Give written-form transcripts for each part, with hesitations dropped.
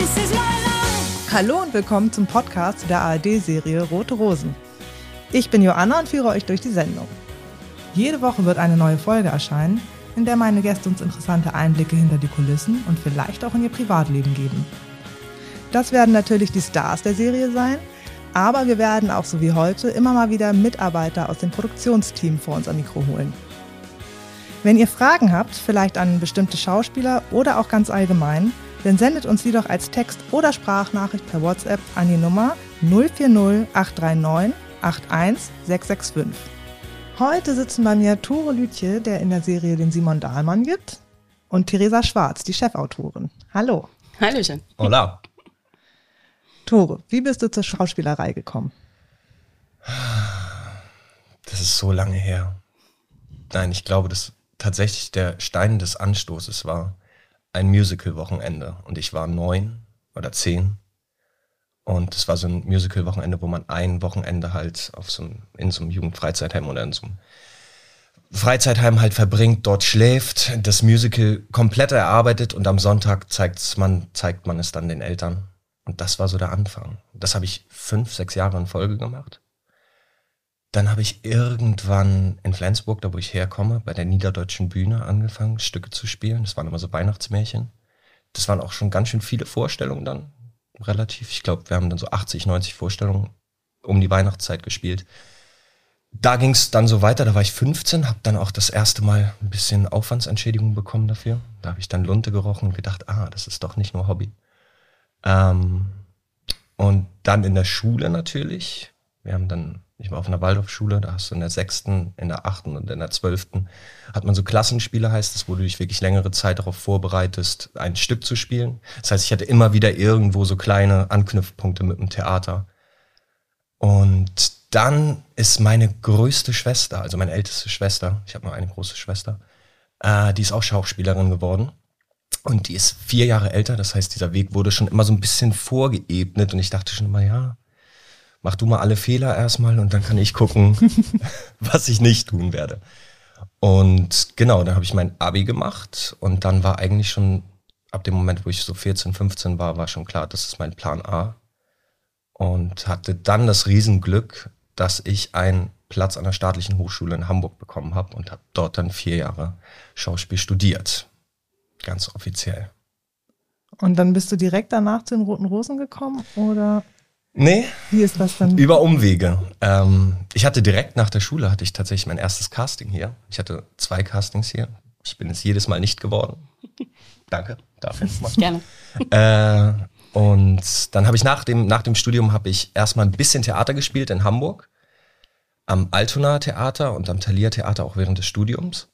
Hallo und willkommen zum Podcast der ARD-Serie Rote Rosen. Ich bin Joanna und führe euch durch die Sendung. Jede Woche wird eine neue Folge erscheinen, in der meine Gäste uns interessante Einblicke hinter die Kulissen und vielleicht auch in ihr Privatleben geben. Das werden natürlich die Stars der Serie sein, aber wir werden auch so wie heute immer mal wieder Mitarbeiter aus dem Produktionsteam vor unser Mikro holen. Wenn ihr Fragen habt, vielleicht an bestimmte Schauspieler oder auch ganz allgemein, dann sendet uns die doch als Text- oder Sprachnachricht per WhatsApp an die Nummer 040 839 81665. Heute sitzen bei mir Tore Lütje, der in der Serie den Simon Dahlmann gibt, und Theresa Schwarz, die Chefautorin. Hallo. Hallöchen. Hola. Tore, wie bist du zur Schauspielerei gekommen? Das ist so lange her. Nein, ich glaube, dass tatsächlich der Stein des Anstoßes war ein Musical-Wochenende. Und ich war 9 oder 10. Und es war so ein Musical-Wochenende, wo man ein Wochenende halt in so einem Jugendfreizeitheim oder in so einem Freizeitheim halt verbringt, dort schläft, das Musical komplett erarbeitet und am Sonntag zeigt man es dann den Eltern. Und das war so der Anfang. Das habe ich 5, 6 Jahre in Folge gemacht. Dann habe ich irgendwann in Flensburg, da wo ich herkomme, bei der Niederdeutschen Bühne angefangen, Stücke zu spielen. Das waren immer so Weihnachtsmärchen. Das waren auch schon ganz schön viele Vorstellungen dann, relativ. Ich glaube, wir haben dann so 80, 90 Vorstellungen um die Weihnachtszeit gespielt. Da ging es dann so weiter, da war ich 15, habe dann auch das erste Mal ein bisschen Aufwandsentschädigung bekommen dafür. Da habe ich dann Lunte gerochen und gedacht, das ist doch nicht nur Hobby. Und dann in der Schule natürlich. Ich war auf einer Waldorfschule, da hast du in der 6., in der 8. und in der 12. hat man so Klassenspiele, heißt das, wo du dich wirklich längere Zeit darauf vorbereitest, ein Stück zu spielen. Das heißt, ich hatte immer wieder irgendwo so kleine Anknüpfpunkte mit dem Theater. Und dann ist meine größte Schwester, also meine älteste Schwester, ich habe nur eine große Schwester, die ist auch Schauspielerin geworden. Und die ist 4 Jahre älter, das heißt, dieser Weg wurde schon immer so ein bisschen vorgeebnet und ich dachte schon immer, mach du mal alle Fehler erstmal und dann kann ich gucken, was ich nicht tun werde. Und genau, dann habe ich mein Abi gemacht und dann war eigentlich schon, ab dem Moment, wo ich so 14, 15 war schon klar, das ist mein Plan A. Und hatte dann das Riesenglück, dass ich einen Platz an der Staatlichen Hochschule in Hamburg bekommen habe und habe dort dann 4 Jahre Schauspiel studiert. Ganz offiziell. Und dann bist du direkt danach zu den Roten Rosen gekommen, oder? Nee, wie ist das dann? Über Umwege. Ich hatte direkt nach der Schule, tatsächlich mein erstes Casting hier. Ich hatte 2 Castings hier. Ich bin es jedes Mal nicht geworden. Danke dafür. Gerne. Und dann habe ich nach dem Studium erstmal ein bisschen Theater gespielt in Hamburg. Am Altona Theater und am Thalia Theater auch während des Studiums.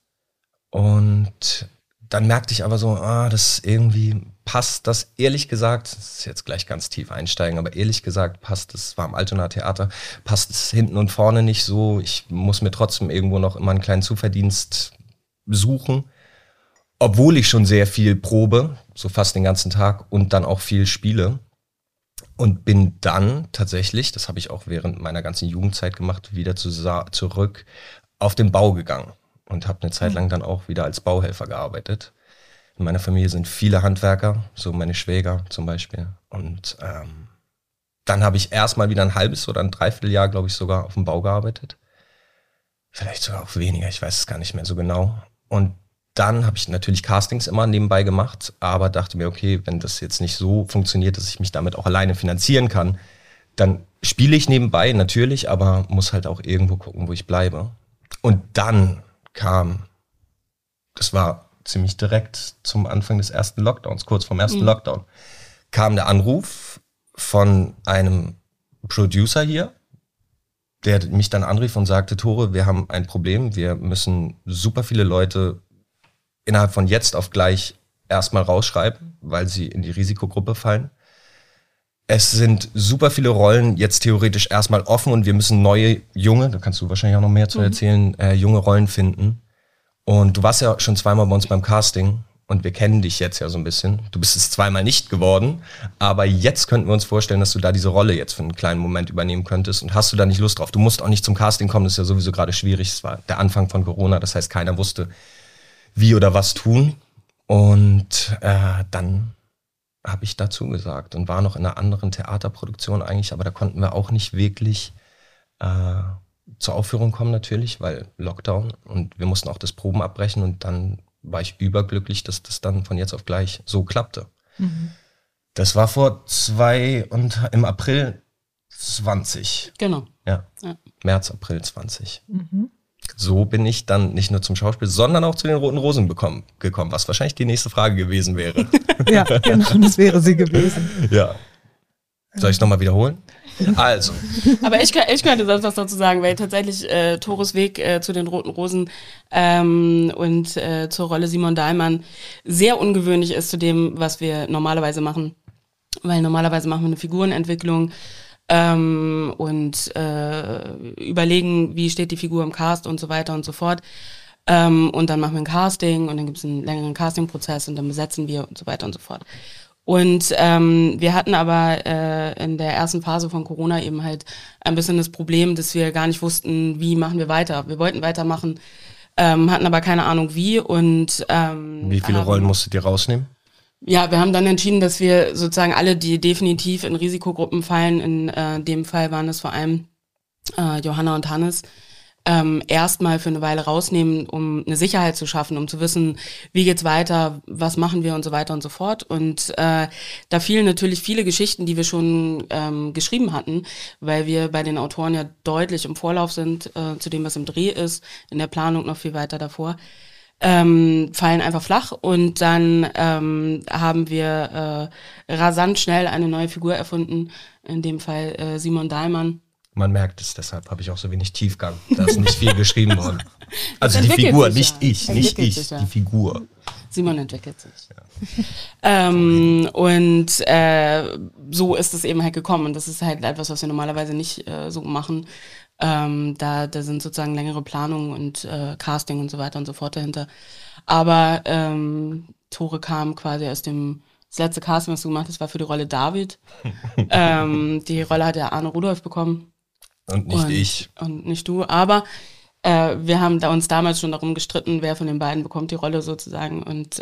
Und dann merkte ich aber so, das irgendwie passt das, ehrlich gesagt, das ist jetzt gleich ganz tief einsteigen, aber ehrlich gesagt das war am Altona Theater, passt es hinten und vorne nicht so. Ich muss mir trotzdem irgendwo noch immer einen kleinen Zuverdienst suchen, obwohl ich schon sehr viel probe, so fast den ganzen Tag und dann auch viel spiele. Und bin dann tatsächlich, das habe ich auch während meiner ganzen Jugendzeit gemacht, wieder zurück auf den Bau gegangen. Und habe eine Zeit lang dann auch wieder als Bauhelfer gearbeitet. In meiner Familie sind viele Handwerker, so meine Schwäger zum Beispiel. Und dann habe ich erstmal wieder ein halbes oder ein Dreivierteljahr, glaube ich, sogar auf dem Bau gearbeitet. Vielleicht sogar auch weniger, ich weiß es gar nicht mehr so genau. Und dann habe ich natürlich Castings immer nebenbei gemacht, aber dachte mir, okay, wenn das jetzt nicht so funktioniert, dass ich mich damit auch alleine finanzieren kann, dann spiele ich nebenbei natürlich, aber muss halt auch irgendwo gucken, wo ich bleibe. Und dann das war ziemlich direkt zum Anfang des ersten Lockdowns, kurz vorm ersten Lockdown, kam der Anruf von einem Producer hier, der mich dann anrief und sagte, Tore, wir haben ein Problem, wir müssen super viele Leute innerhalb von jetzt auf gleich erstmal rausschreiben, weil sie in die Risikogruppe fallen. Es sind super viele Rollen jetzt theoretisch erstmal offen und wir müssen neue, junge, da kannst du wahrscheinlich auch noch mehr zu erzählen, junge Rollen finden. Und du warst ja schon 2-mal bei uns beim Casting und wir kennen dich jetzt ja so ein bisschen. Du bist es 2-mal nicht geworden, aber jetzt könnten wir uns vorstellen, dass du da diese Rolle jetzt für einen kleinen Moment übernehmen könntest. Und hast du da nicht Lust drauf? Du musst auch nicht zum Casting kommen, das ist ja sowieso gerade schwierig. Es war der Anfang von Corona, das heißt, keiner wusste, wie oder was tun. Und dann habe ich dazu gesagt und war noch in einer anderen Theaterproduktion eigentlich, aber da konnten wir auch nicht wirklich zur Aufführung kommen natürlich, weil Lockdown und wir mussten auch das Proben abbrechen und dann war ich überglücklich, dass das dann von jetzt auf gleich so klappte. Mhm. Das war im April 20. Genau. Ja. März, April 20. Mhm. So bin ich dann nicht nur zum Schauspiel, sondern auch zu den Roten Rosen gekommen, was wahrscheinlich die nächste Frage gewesen wäre. Ja, genau, das wäre sie gewesen. Ja. Soll ich es nochmal wiederholen? Also. Aber ich könnte sonst was dazu sagen, weil tatsächlich Tores Weg zu den Roten Rosen und zur Rolle Simon Dahlmann sehr ungewöhnlich ist zu dem, was wir normalerweise machen. Weil normalerweise machen wir eine Figurenentwicklung und überlegen, wie steht die Figur im Cast und so weiter und so fort. Und dann machen wir ein Casting und dann gibt es einen längeren Castingprozess und dann besetzen wir und so weiter und so fort. Und wir hatten aber in der ersten Phase von Corona eben halt ein bisschen das Problem, dass wir gar nicht wussten, wie machen wir weiter. Wir wollten weitermachen, hatten aber keine Ahnung wie. Und wie viele Rollen musstet ihr rausnehmen? Ja, wir haben dann entschieden, dass wir sozusagen alle, die definitiv in Risikogruppen fallen, in dem Fall waren es vor allem Johanna und Hannes, erstmal für eine Weile rausnehmen, um eine Sicherheit zu schaffen, um zu wissen, wie geht's weiter, was machen wir und so weiter und so fort. Und da fielen natürlich viele Geschichten, die wir schon geschrieben hatten, weil wir bei den Autoren ja deutlich im Vorlauf sind zu dem, was im Dreh ist, in der Planung noch viel weiter davor. Fallen einfach flach und dann haben wir rasant schnell eine neue Figur erfunden, in dem Fall Simon Dahlmann. Man merkt es, deshalb habe ich auch so wenig Tiefgang. Da ist nicht viel geschrieben worden. Also die Figur, nicht ich, die Figur. Simon entwickelt sich. Ja. Und so ist es eben halt gekommen. Und das ist halt etwas, was wir normalerweise nicht so machen. Da sind sozusagen längere Planungen und Casting und so weiter und so fort dahinter. Aber Tore kam quasi aus das letzte Casting, was du gemacht hast, war für die Rolle David. Die Rolle hat ja Arne Rudolph bekommen. Und nicht ich. Und nicht du. Aber wir haben uns damals schon darum gestritten, wer von den beiden bekommt die Rolle sozusagen. Und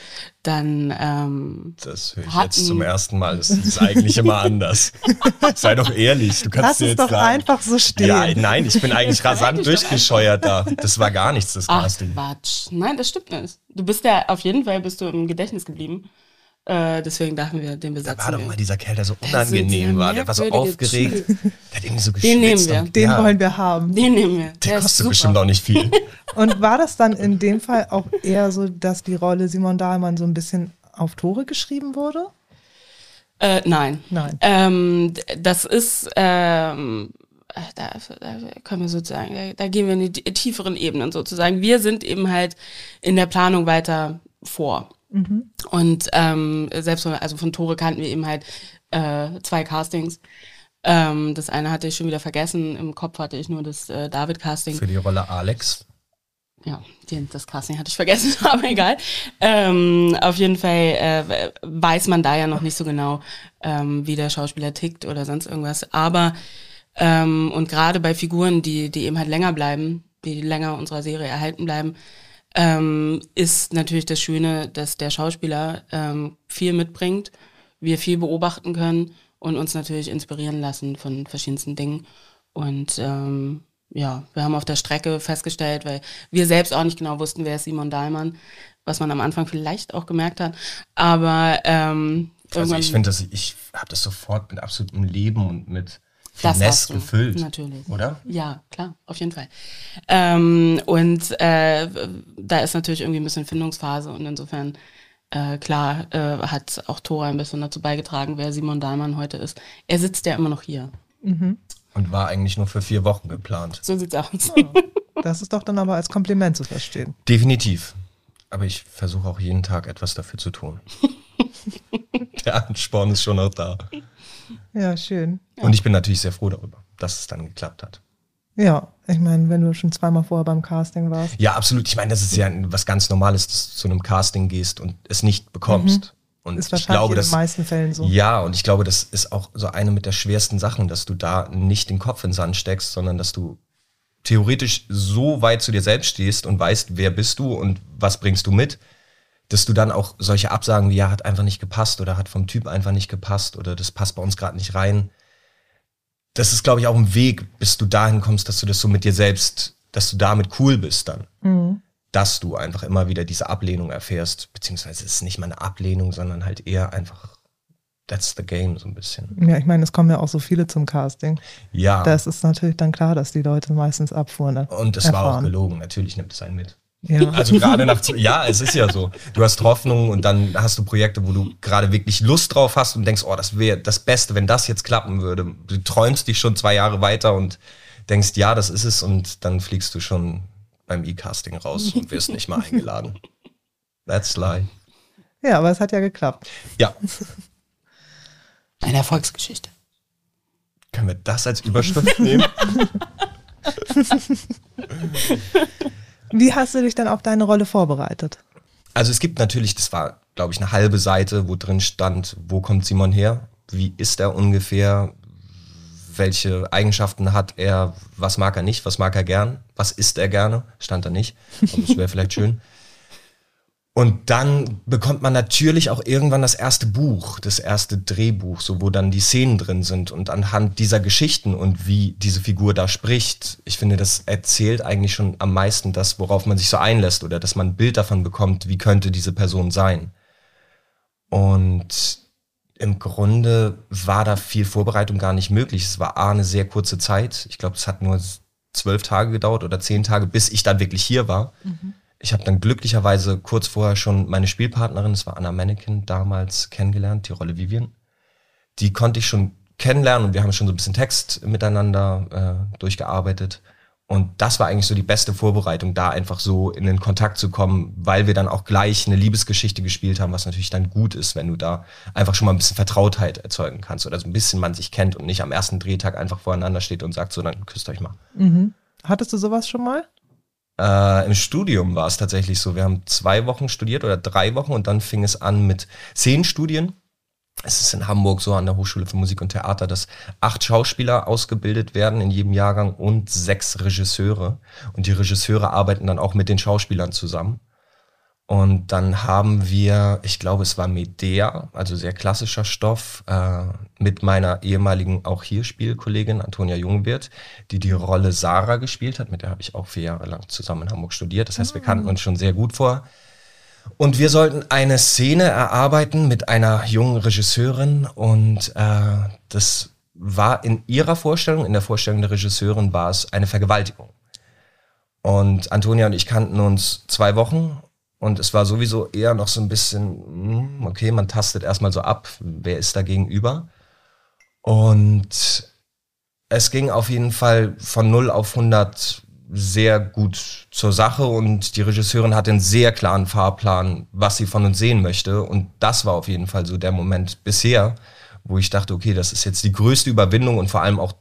dann das höre ich jetzt zum ersten Mal. Das ist eigentlich immer anders. Sei doch ehrlich. Du kannst dir jetzt doch sagen, einfach so stehen. Ja, nein, ich bin eigentlich rasant durchgescheuert da. Das war gar nichts, das Casting. Quatsch. Nein, das stimmt nicht. Du bist ja, auf jeden Fall bist du im Gedächtnis geblieben. Deswegen dachten wir, den besetzen wir. Da war doch mal dieser Kerl, der so unangenehm war. Der war so aufgeregt. Der hat irgendwie so geschwitzt. Den nehmen wir. Den wollen wir haben. Den nehmen wir. Der kostet bestimmt auch nicht viel. Und war das dann in dem Fall auch eher so, dass die Rolle Simon Dahlmann so ein bisschen auf Tore geschrieben wurde? Nein. Das ist, da können wir sozusagen, da gehen wir in die tieferen Ebenen sozusagen. Wir sind eben halt in der Planung weiter vor. Mhm. Und selbst von Tore kannten wir eben halt 2 Castings. Das eine hatte ich schon wieder vergessen, im Kopf hatte ich nur das David-Casting. Für die Rolle Alex? Ja, das Casting hatte ich vergessen, aber egal. Auf jeden Fall weiß man da ja noch nicht so genau, wie der Schauspieler tickt oder sonst irgendwas. Aber und gerade bei Figuren, die eben halt länger bleiben, die länger unserer Serie erhalten bleiben, ist natürlich das Schöne, dass der Schauspieler viel mitbringt, wir viel beobachten können und uns natürlich inspirieren lassen von verschiedensten Dingen. Und wir haben auf der Strecke festgestellt, weil wir selbst auch nicht genau wussten, wer ist Simon Dahlmann, was man am Anfang vielleicht auch gemerkt hat. Aber also ich finde, ich habe das sofort mit absolutem Leben und mit Finesse gefüllt. Natürlich. Oder? Ja, klar, auf jeden Fall. Da ist natürlich irgendwie ein bisschen Findungsphase und insofern klar hat auch Tore ein bisschen dazu beigetragen, wer Simon Dahlmann heute ist. Er sitzt ja immer noch hier. Mhm. Und war eigentlich nur für 4 Wochen geplant. So sieht's aus. Ja, das ist doch dann aber als Kompliment zu verstehen. Definitiv. Aber ich versuche auch jeden Tag etwas dafür zu tun. Der Ansporn ist schon noch da. Ja, schön. Und ich bin natürlich sehr froh darüber, dass es dann geklappt hat. Ja, ich meine, wenn du schon 2-mal vorher beim Casting warst. Ja, absolut. Ich meine, das ist ja was ganz Normales, dass du zu einem Casting gehst und es nicht bekommst. Mhm. Und ist wahrscheinlich in den meisten Fällen so. Ja, und ich glaube, das ist auch so eine mit der schwersten Sachen, dass du da nicht den Kopf in den Sand steckst, sondern dass du theoretisch so weit zu dir selbst stehst und weißt, wer bist du und was bringst du mit, dass du dann auch solche Absagen wie, ja, hat einfach nicht gepasst oder hat vom Typ einfach nicht gepasst oder das passt bei uns gerade nicht rein. Das ist, glaube ich, auch ein Weg, bis du dahin kommst, dass du das so mit dir selbst, dass du damit cool bist dann. Mhm. Dass du einfach immer wieder diese Ablehnung erfährst, beziehungsweise es ist nicht mal eine Ablehnung, sondern halt eher einfach, that's the game so ein bisschen. Ja, ich meine, es kommen ja auch so viele zum Casting. Ja. Das ist natürlich dann klar, dass die Leute meistens Abfuhren. Und es war auch gelogen, natürlich nimmt es einen mit. Ja. Also gerade ja, es ist ja so. Du hast Hoffnung und dann hast du Projekte, wo du gerade wirklich Lust drauf hast und denkst, oh, das wäre das Beste, wenn das jetzt klappen würde. Du träumst dich schon 2 Jahre weiter und denkst, ja, das ist es und dann fliegst du schon beim E-Casting raus und wirst nicht mal eingeladen. That's lie. Ja, aber es hat ja geklappt. Ja. Eine Erfolgsgeschichte. Können wir das als Überschrift nehmen? Wie hast du dich dann auf deine Rolle vorbereitet? Also es gibt natürlich, das war, glaube ich, eine halbe Seite, wo drin stand, wo kommt Simon her? Wie ist er ungefähr? Welche Eigenschaften hat er? Was mag er nicht? Was mag er gern? Was isst er gerne? Stand da nicht. Aber das wäre vielleicht schön. Und dann bekommt man natürlich auch irgendwann das erste Buch, das erste Drehbuch, so wo dann die Szenen drin sind. Und anhand dieser Geschichten und wie diese Figur da spricht, ich finde, das erzählt eigentlich schon am meisten das, worauf man sich so einlässt oder dass man ein Bild davon bekommt, wie könnte diese Person sein. Und im Grunde war da viel Vorbereitung gar nicht möglich. Es war eine sehr kurze Zeit. Ich glaube, es hat nur 12 Tage gedauert oder 10 Tage, bis ich dann wirklich hier war. Mhm. Ich habe dann glücklicherweise kurz vorher schon meine Spielpartnerin, das war Anna Mannequin, damals kennengelernt, die Rolle Vivian. Die konnte ich schon kennenlernen und wir haben schon so ein bisschen Text miteinander durchgearbeitet. Und das war eigentlich so die beste Vorbereitung, da einfach so in den Kontakt zu kommen, weil wir dann auch gleich eine Liebesgeschichte gespielt haben, was natürlich dann gut ist, wenn du da einfach schon mal ein bisschen Vertrautheit erzeugen kannst oder so ein bisschen man sich kennt und nicht am ersten Drehtag einfach voreinander steht und sagt so, dann küsst euch mal. Mhm. Hattest du sowas schon mal? Im Studium war es tatsächlich so. Wir haben 2 Wochen studiert oder 3 Wochen und dann fing es an mit Szenenstudien. Es ist in Hamburg so an der Hochschule für Musik und Theater, dass 8 Schauspieler ausgebildet werden in jedem Jahrgang und 6 Regisseure. Und die Regisseure arbeiten dann auch mit den Schauspielern zusammen. Und dann haben wir, ich glaube, es war Medea, also sehr klassischer Stoff, mit meiner ehemaligen auch hier Spielkollegin Antonia Jungwirth, die Rolle Sarah gespielt hat. Mit der habe ich auch 4 Jahre lang zusammen in Hamburg studiert. Das heißt, wir kannten uns schon sehr gut vor. Und wir sollten eine Szene erarbeiten mit einer jungen Regisseurin. Und das war in ihrer Vorstellung, in der Vorstellung der Regisseurin war es eine Vergewaltigung. Und Antonia und ich kannten uns 2 Wochen. Und es war sowieso eher noch so ein bisschen, okay, man tastet erstmal so ab, wer ist da gegenüber. Und es ging auf jeden Fall von 0 auf 100 sehr gut zur Sache und die Regisseurin hatte einen sehr klaren Fahrplan, was sie von uns sehen möchte. Und das war auf jeden Fall so der Moment bisher, wo ich dachte, okay, das ist jetzt die größte Überwindung und vor allem auch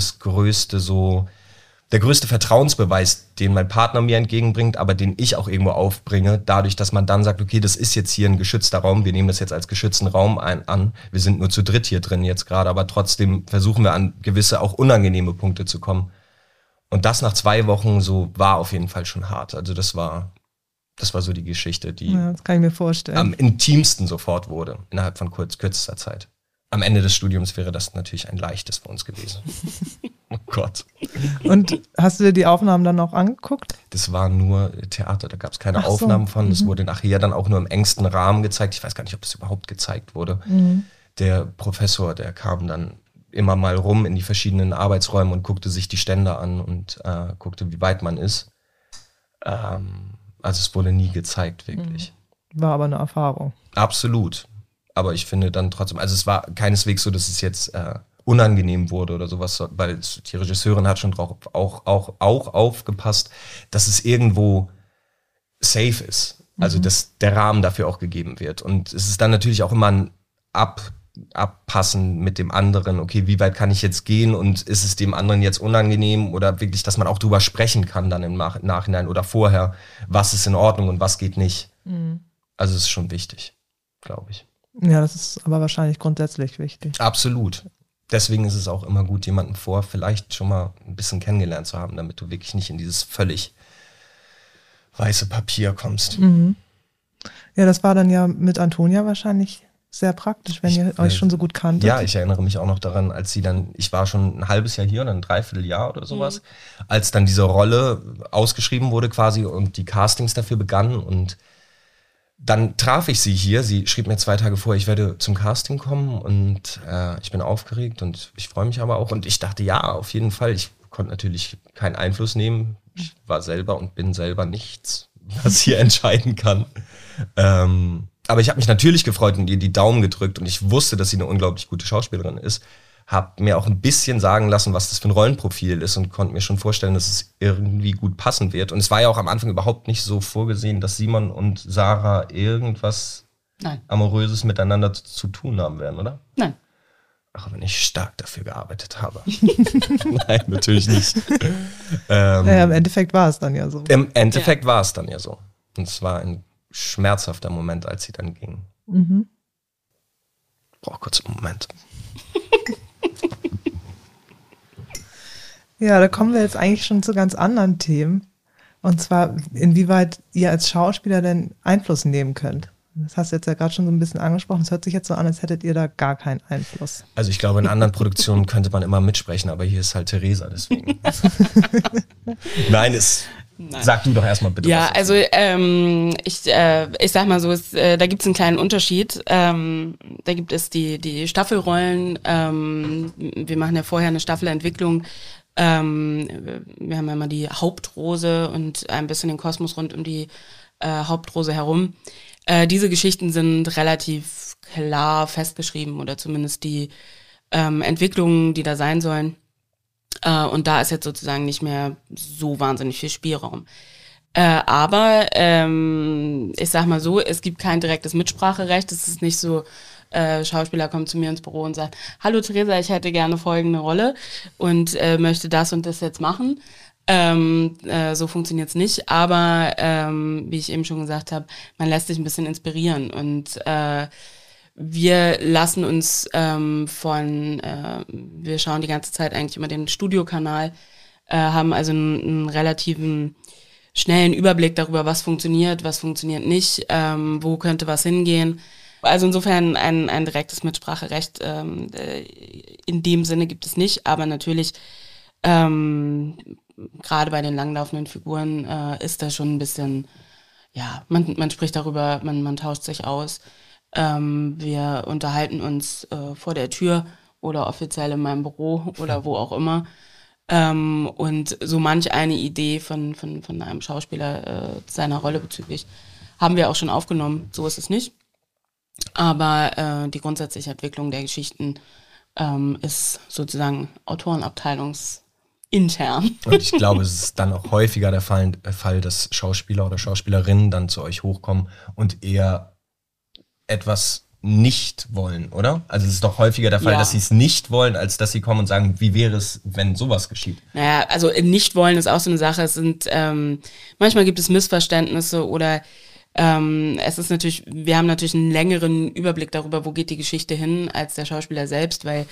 der größte Vertrauensbeweis, den mein Partner mir entgegenbringt, aber den ich auch irgendwo aufbringe, dadurch, dass man dann sagt, okay, das ist jetzt hier ein geschützter Raum, wir nehmen das jetzt als geschützten Raum an, wir sind nur zu dritt hier drin jetzt gerade, aber trotzdem versuchen wir an gewisse auch unangenehme Punkte zu kommen. Und das nach 2 Wochen so war auf jeden Fall schon hart. Also das war so die Geschichte, die das kann ich mir vorstellen. Am intimsten sofort wurde, innerhalb von kürzester Zeit. Am Ende des Studiums wäre das natürlich ein leichtes für uns gewesen. Oh Gott. Und hast du dir die Aufnahmen dann auch angeguckt? Das war nur Theater, da gab es keine Aufnahmen von. Das wurde nachher dann auch nur im engsten Rahmen gezeigt. Ich weiß gar nicht, ob das überhaupt gezeigt wurde. Mhm. Der Professor, der kam dann immer mal rum in die verschiedenen Arbeitsräume und guckte sich die Stände an und guckte, wie weit man ist. Also es wurde nie gezeigt, wirklich. War aber eine Erfahrung. Absolut. Aber ich finde dann trotzdem, also es war keineswegs so, dass es jetzt unangenehm wurde oder sowas, weil die Regisseurin hat schon drauf auch aufgepasst, dass es irgendwo safe ist. Also dass der Rahmen dafür auch gegeben wird. Und es ist dann natürlich auch immer ein Abpassen mit dem anderen. Okay, wie weit kann ich jetzt gehen und ist es dem anderen jetzt unangenehm oder wirklich, dass man auch drüber sprechen kann dann im Nachhinein oder vorher, was ist in Ordnung und was geht nicht. Mhm. Also es ist schon wichtig, glaube ich. Ja, das ist aber wahrscheinlich grundsätzlich wichtig. Absolut. Deswegen ist es auch immer gut, jemanden vielleicht schon mal ein bisschen kennengelernt zu haben, damit du wirklich nicht in dieses völlig weiße Papier kommst. Mhm. Ja, das war dann ja mit Antonia wahrscheinlich sehr praktisch, wenn ihr euch schon so gut kanntet. Ja, ich erinnere mich auch noch daran, als sie dann, ich war schon ein halbes Jahr hier oder ein Dreivierteljahr oder sowas, als dann diese Rolle ausgeschrieben wurde quasi und die Castings dafür begannen und dann traf ich sie hier. Sie schrieb mir 2 Tage vorher, ich werde zum Casting kommen und ich bin aufgeregt und ich freue mich aber auch. Und ich dachte, ja, auf jeden Fall. Ich konnte natürlich keinen Einfluss nehmen. Ich war selber und bin selber nichts, was hier entscheiden kann. Aber ich habe mich natürlich gefreut und ihr die Daumen gedrückt und ich wusste, dass sie eine unglaublich gute Schauspielerin ist. Hab mir auch ein bisschen sagen lassen, was das für ein Rollenprofil ist und konnte mir schon vorstellen, dass es irgendwie gut passen wird. Und es war ja auch am Anfang überhaupt nicht so vorgesehen, dass Simon und Sarah irgendwas Amoröses miteinander zu tun haben werden, oder? Nein. Auch wenn ich stark dafür gearbeitet habe. Nein, natürlich nicht. Naja, im Endeffekt war es dann ja so. Im Endeffekt war es dann ja so. Und es war ein schmerzhafter Moment, als sie dann ging. Brauch kurz einen Moment. Ja, da kommen wir jetzt eigentlich schon zu ganz anderen Themen. Und zwar, inwieweit ihr als Schauspieler denn Einfluss nehmen könnt. Das hast du jetzt ja gerade schon so ein bisschen angesprochen. Es hört sich jetzt so an, als hättet ihr da gar keinen Einfluss. Also ich glaube, in anderen Produktionen könnte man immer mitsprechen, aber hier ist halt Theresa, deswegen. Nein. Sag du doch erstmal bitte. Ja, also ich sag mal so, da gibt es einen kleinen Unterschied. Da gibt es die Staffelrollen. Wir machen ja vorher eine Staffelentwicklung. Wir haben ja immer die Hauptrose und ein bisschen den Kosmos rund um die Hauptrose herum. Diese Geschichten sind relativ klar festgeschrieben oder zumindest die Entwicklungen, die da sein sollen. Und da ist jetzt sozusagen nicht mehr so wahnsinnig viel Spielraum. Aber ich sag mal so, es gibt kein direktes Mitspracherecht. Es ist nicht so, Schauspieler kommt zu mir ins Büro und sagt, hallo Theresa, ich hätte gerne folgende Rolle und möchte das und das jetzt machen. So funktioniert's nicht, aber wie ich eben schon gesagt habe, man lässt sich ein bisschen inspirieren und wir lassen uns wir schauen die ganze Zeit eigentlich immer den Studiokanal, haben also einen relativen schnellen Überblick darüber, was funktioniert nicht, wo könnte was hingehen. Also insofern ein direktes Mitspracherecht in dem Sinne gibt es nicht, aber natürlich gerade bei den langlaufenden Figuren ist da schon ein bisschen, ja, man spricht darüber, man tauscht sich aus. Wir unterhalten uns vor der Tür oder offiziell in meinem Büro oder wo auch immer. Und so manch eine Idee von einem Schauspieler seiner Rolle bezüglich haben wir auch schon aufgenommen. So ist es nicht. Aber die grundsätzliche Entwicklung der Geschichten ist sozusagen autorenabteilungsintern. Und ich glaube, es ist dann auch häufiger der Fall, dass Schauspieler oder Schauspielerinnen dann zu euch hochkommen und eher etwas nicht wollen, oder? Also es ist doch häufiger der Fall, dass sie es nicht wollen, als dass sie kommen und sagen, wie wäre es, wenn sowas geschieht? Naja, also nicht wollen ist auch so eine Sache. Es sind manchmal gibt es Missverständnisse oder es ist natürlich, wir haben natürlich einen längeren Überblick darüber, wo geht die Geschichte hin, als der Schauspieler selbst, weil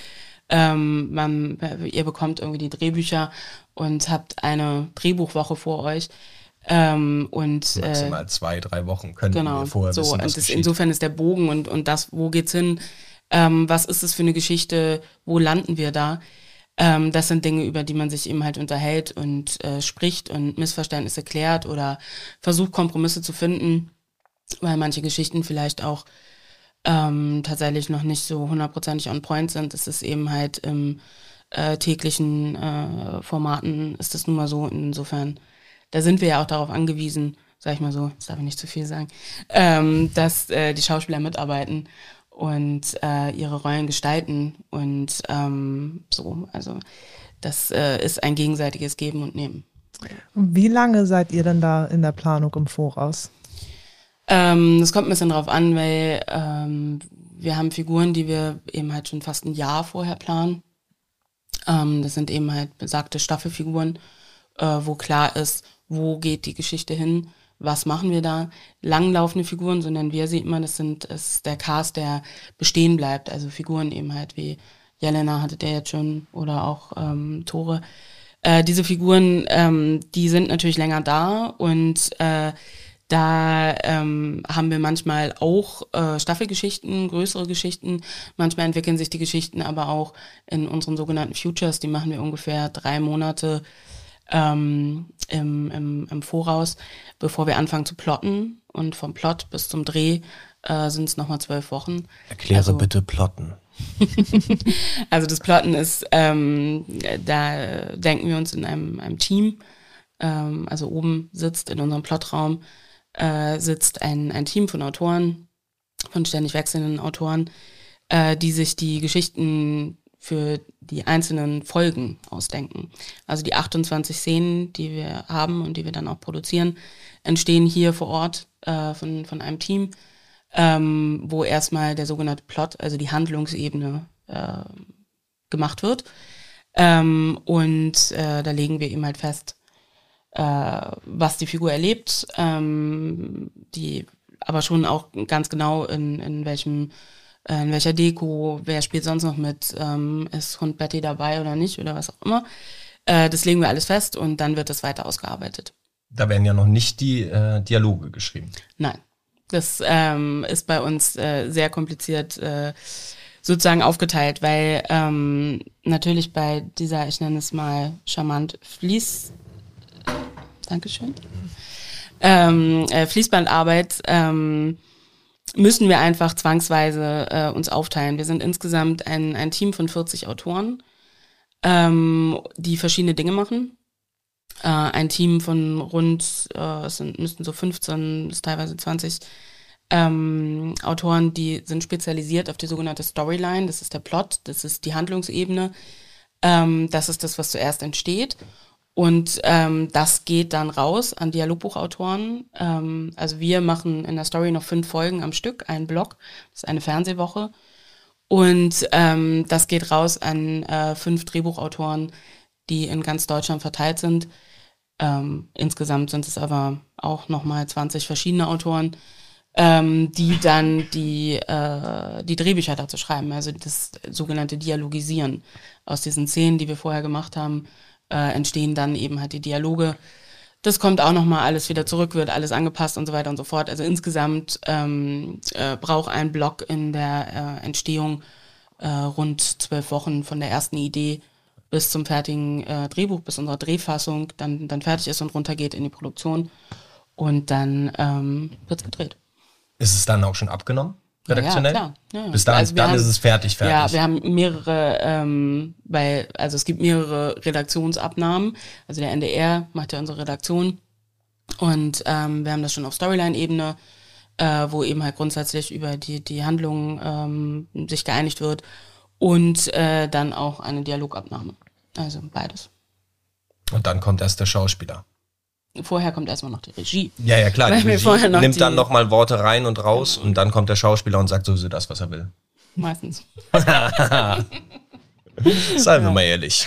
ihr bekommt irgendwie die Drehbücher und habt eine Drehbuchwoche vor euch. Und maximal 2-3 Wochen können wir vorher so, wissen, und insofern ist der Bogen und das, wo geht's hin, was ist es für eine Geschichte, wo landen wir da? Das sind Dinge, über die man sich eben halt unterhält und spricht und Missverständnisse klärt oder versucht, Kompromisse zu finden, weil manche Geschichten vielleicht auch tatsächlich noch nicht so 100%ig on point sind. Es ist eben halt im täglichen Formaten ist das nun mal so. Insofern, da sind wir ja auch darauf angewiesen, sag ich mal so, das darf ich nicht zu viel sagen, dass die Schauspieler mitarbeiten und ihre Rollen gestalten und so, also das ist ein gegenseitiges Geben und Nehmen. Wie lange seid ihr denn da in der Planung im Voraus? Das kommt ein bisschen drauf an, weil wir haben Figuren, die wir eben halt schon fast ein Jahr vorher planen. Das sind eben halt besagte Staffelfiguren, wo klar ist, wo geht die Geschichte hin, was machen wir da. Langlaufende Figuren, so nennen wir sie immer, das ist der Cast, der bestehen bleibt. Also Figuren eben halt wie Jelena hattet ihr jetzt schon oder auch Tore. Diese Figuren, die sind natürlich länger da und Da haben wir manchmal auch Staffelgeschichten, größere Geschichten. Manchmal entwickeln sich die Geschichten aber auch in unseren sogenannten Futures. Die machen wir ungefähr 3 Monate im Voraus, bevor wir anfangen zu plotten. Und vom Plot bis zum Dreh sind es nochmal 12 Wochen. Erkläre bitte Plotten. Also das Plotten ist, da denken wir uns in einem Team, also oben sitzt in unserem Plotraum, sitzt ein Team von Autoren, von ständig wechselnden Autoren, die sich die Geschichten für die einzelnen Folgen ausdenken. Also die 28 Szenen, die wir haben und die wir dann auch produzieren, entstehen hier vor Ort von einem Team, wo erstmal der sogenannte Plot, also die Handlungsebene, gemacht wird. Und da legen wir eben halt fest, was die Figur erlebt, die aber schon auch ganz genau in welcher Deko, wer spielt sonst noch mit, ist Hund Betty dabei oder nicht oder was auch immer. Das legen wir alles fest und dann wird das weiter ausgearbeitet. Da werden ja noch nicht die Dialoge geschrieben. Nein, das ist bei uns sehr kompliziert sozusagen aufgeteilt, weil natürlich bei dieser, ich nenne es mal charmant, Fließbandarbeit müssen wir einfach zwangsweise uns aufteilen. Wir sind insgesamt ein Team von 40 Autoren, die verschiedene Dinge machen. Ein Team von rund, müssten so 15 bis teilweise 20 Autoren, die sind spezialisiert auf die sogenannte Storyline. Das ist der Plot, das ist die Handlungsebene. Das ist das, was zuerst entsteht. Und das geht dann raus an Dialogbuchautoren. Also wir machen in der Story noch 5 Folgen am Stück, einen Block, das ist eine Fernsehwoche. Und das geht raus an 5 Drehbuchautoren, die in ganz Deutschland verteilt sind. Insgesamt sind es aber auch nochmal 20 verschiedene Autoren, die dann die Drehbücher dazu schreiben, also das sogenannte Dialogisieren. Aus diesen Szenen, die wir vorher gemacht haben, entstehen dann eben halt die Dialoge. Das kommt auch nochmal alles wieder zurück, wird alles angepasst und so weiter und so fort. Also insgesamt braucht ein Block in der Entstehung rund 12 Wochen von der ersten Idee bis zum fertigen Drehbuch, bis unsere Drehfassung dann fertig ist und runtergeht in die Produktion. Und dann wird's gedreht. Ist es dann auch schon abgenommen? Redaktionell? Ja, klar. Ja. Bis dann, also ist es fertig. Ja, wir haben mehrere, es gibt mehrere Redaktionsabnahmen. Also der NDR macht ja unsere Redaktion. Und wir haben das schon auf Storyline-Ebene, wo eben halt grundsätzlich über die Handlung sich geeinigt wird. Und dann auch eine Dialogabnahme. Also beides. Und dann kommt erst der Schauspieler. Vorher kommt erstmal noch die Regie. Ja, klar. Die Regie nimmt dann nochmal Worte rein und raus, genau. Und dann kommt der Schauspieler und sagt sowieso das, was er will. Meistens. Seien wir mal ehrlich.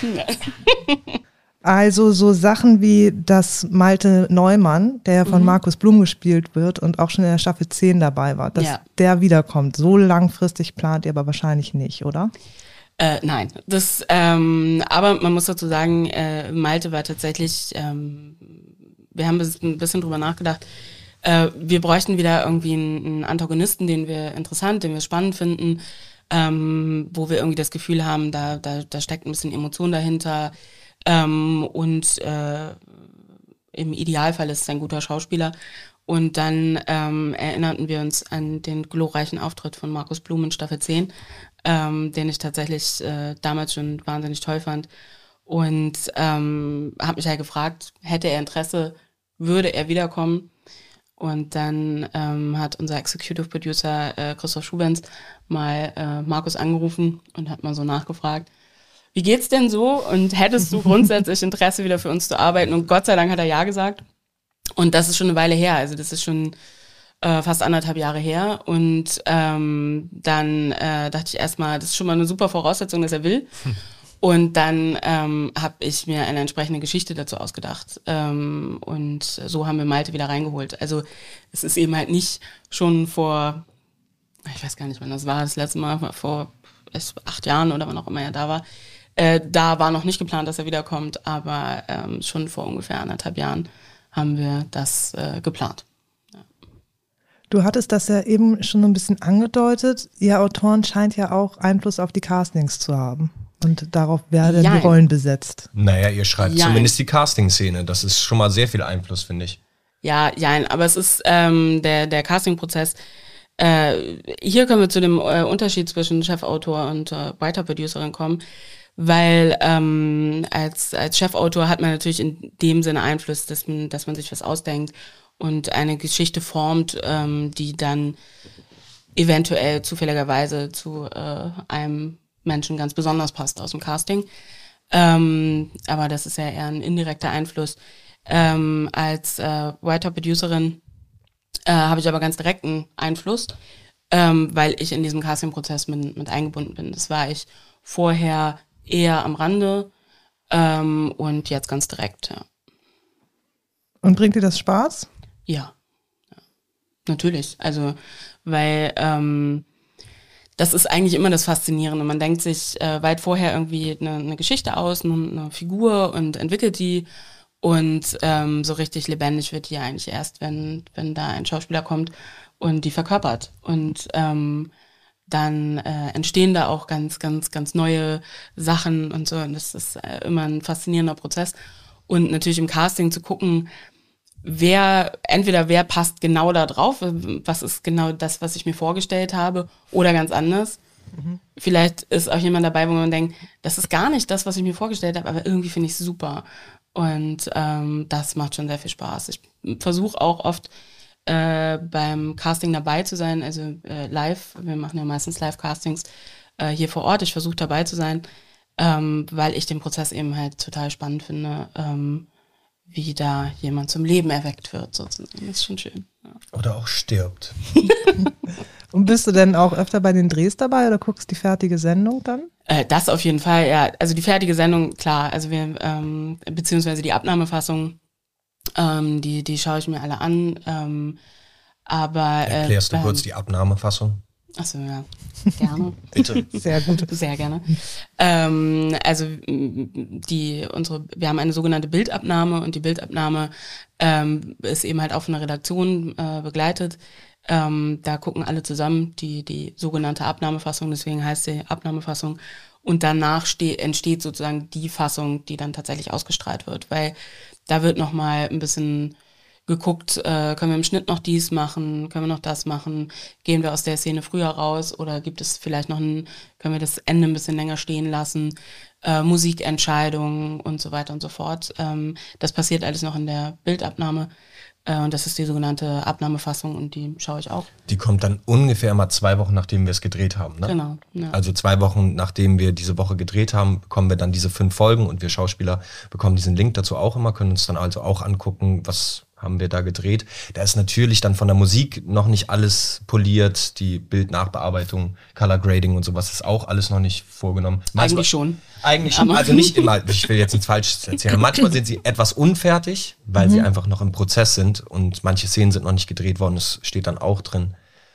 Also so Sachen wie, dass Malte Neumann, der von Markus Blum gespielt wird und auch schon in der Staffel 10 dabei war, dass der wiederkommt. So langfristig plant ihr aber wahrscheinlich nicht, oder? Nein, aber man muss dazu sagen, Malte war tatsächlich, wir haben ein bisschen drüber nachgedacht, wir bräuchten wieder irgendwie einen Antagonisten, den wir interessant, den wir spannend finden, wo wir irgendwie das Gefühl haben, da steckt ein bisschen Emotion dahinter und im Idealfall ist es ein guter Schauspieler. Und dann erinnerten wir uns an den glorreichen Auftritt von Markus Blum in Staffel 10, den ich tatsächlich damals schon wahnsinnig toll fand. Und habe mich halt gefragt, hätte er Interesse, würde er wiederkommen? Und dann hat unser Executive Producer Christoph Schubenz mal Markus angerufen und hat mal so nachgefragt, wie geht's denn so? Und hättest du grundsätzlich Interesse, wieder für uns zu arbeiten? Und Gott sei Dank hat er ja gesagt. Und das ist schon eine Weile her, also das ist schon fast 1,5 Jahre her. Und dann dachte ich erstmal, das ist schon mal eine super Voraussetzung, dass er will. Und dann habe ich mir eine entsprechende Geschichte dazu ausgedacht. Und so haben wir Malte wieder reingeholt. Also es ist eben halt nicht schon vor, ich weiß gar nicht, wann das war, das letzte Mal vor 8 Jahren oder wann auch immer er da war. Da war noch nicht geplant, dass er wiederkommt, aber schon vor ungefähr 1,5 Jahren haben wir das geplant. Du hattest das ja eben schon ein bisschen angedeutet. Ihr Autoren scheint ja auch Einfluss auf die Castings zu haben. Und darauf werden die Rollen besetzt. Naja, ihr schreibt zumindest die Casting-Szene. Das ist schon mal sehr viel Einfluss, finde ich. Ja, aber es ist der Casting-Prozess. Hier können wir zu dem Unterschied zwischen Chefautor und Writer-Producerin kommen, weil als Chefautor hat man natürlich in dem Sinne Einfluss, dass man sich was ausdenkt und eine Geschichte formt, die dann eventuell zufälligerweise zu einem Menschen ganz besonders passt aus dem Casting. Aber das ist ja eher ein indirekter Einfluss. Als Writer-Producerin habe ich aber ganz direkten Einfluss, weil ich in diesem Casting-Prozess mit eingebunden bin. Das war ich vorher eher am Rande und jetzt ganz direkt, ja. Und bringt dir das Spaß? Ja. Natürlich. Also, weil das ist eigentlich immer das Faszinierende. Man denkt sich weit vorher irgendwie eine Geschichte aus, eine Figur und entwickelt die. Und so richtig lebendig wird die eigentlich erst, wenn da ein Schauspieler kommt und die verkörpert. Und dann entstehen da auch ganz, ganz, ganz neue Sachen und so. Und das ist immer ein faszinierender Prozess. Und natürlich im Casting zu gucken, wer passt genau da drauf, was ist genau das, was ich mir vorgestellt habe, oder ganz anders. Mhm. Vielleicht ist auch jemand dabei, wo man denkt, das ist gar nicht das, was ich mir vorgestellt habe, aber irgendwie finde ich es super. Und das macht schon sehr viel Spaß. Ich versuche auch oft beim Casting dabei zu sein, also live. Wir machen ja meistens Live-Castings hier vor Ort. Ich versuche dabei zu sein, weil ich den Prozess eben halt total spannend finde, wie da jemand zum Leben erweckt wird, sozusagen. Das ist schon schön. Ja. Oder auch stirbt. Und bist du denn auch öfter bei den Drehs dabei oder guckst die fertige Sendung dann? Das auf jeden Fall, ja. Also die fertige Sendung, klar. Also wir, beziehungsweise die Abnahmefassung, die schaue ich mir alle an. Aber erklärst du kurz die Abnahmefassung? Achso, ja. Gerne. Bitte. Sehr gut. Sehr gerne. Also wir haben eine sogenannte Bildabnahme und die Bildabnahme ist eben halt auch von der Redaktion begleitet. Da gucken alle zusammen die sogenannte Abnahmefassung, deswegen heißt sie Abnahmefassung. Und danach entsteht sozusagen die Fassung, die dann tatsächlich ausgestrahlt wird, weil da wird nochmal ein bisschen geguckt, können wir im Schnitt noch dies machen, können wir noch das machen, gehen wir aus der Szene früher raus oder gibt es vielleicht noch können wir das Ende ein bisschen länger stehen lassen, Musikentscheidungen und so weiter und so fort. Das passiert alles noch in der Bildabnahme und das ist die sogenannte Abnahmefassung und die schaue ich auch. Die kommt dann ungefähr mal 2 Wochen, nachdem wir es gedreht haben, ne? Genau. Ja. Also 2 Wochen, nachdem wir diese Woche gedreht haben, bekommen wir dann diese 5 Folgen und wir Schauspieler bekommen diesen Link dazu auch immer, können uns dann also auch angucken, was haben wir da gedreht. Da ist natürlich dann von der Musik noch nicht alles poliert, die Bildnachbearbeitung, Color Grading und sowas ist auch alles noch nicht vorgenommen. Eigentlich schon. Eigentlich schon, also nicht immer, ich will jetzt nichts Falsches erzählen. Manchmal sind sie etwas unfertig, weil sie einfach noch im Prozess sind und manche Szenen sind noch nicht gedreht worden, das steht dann auch drin.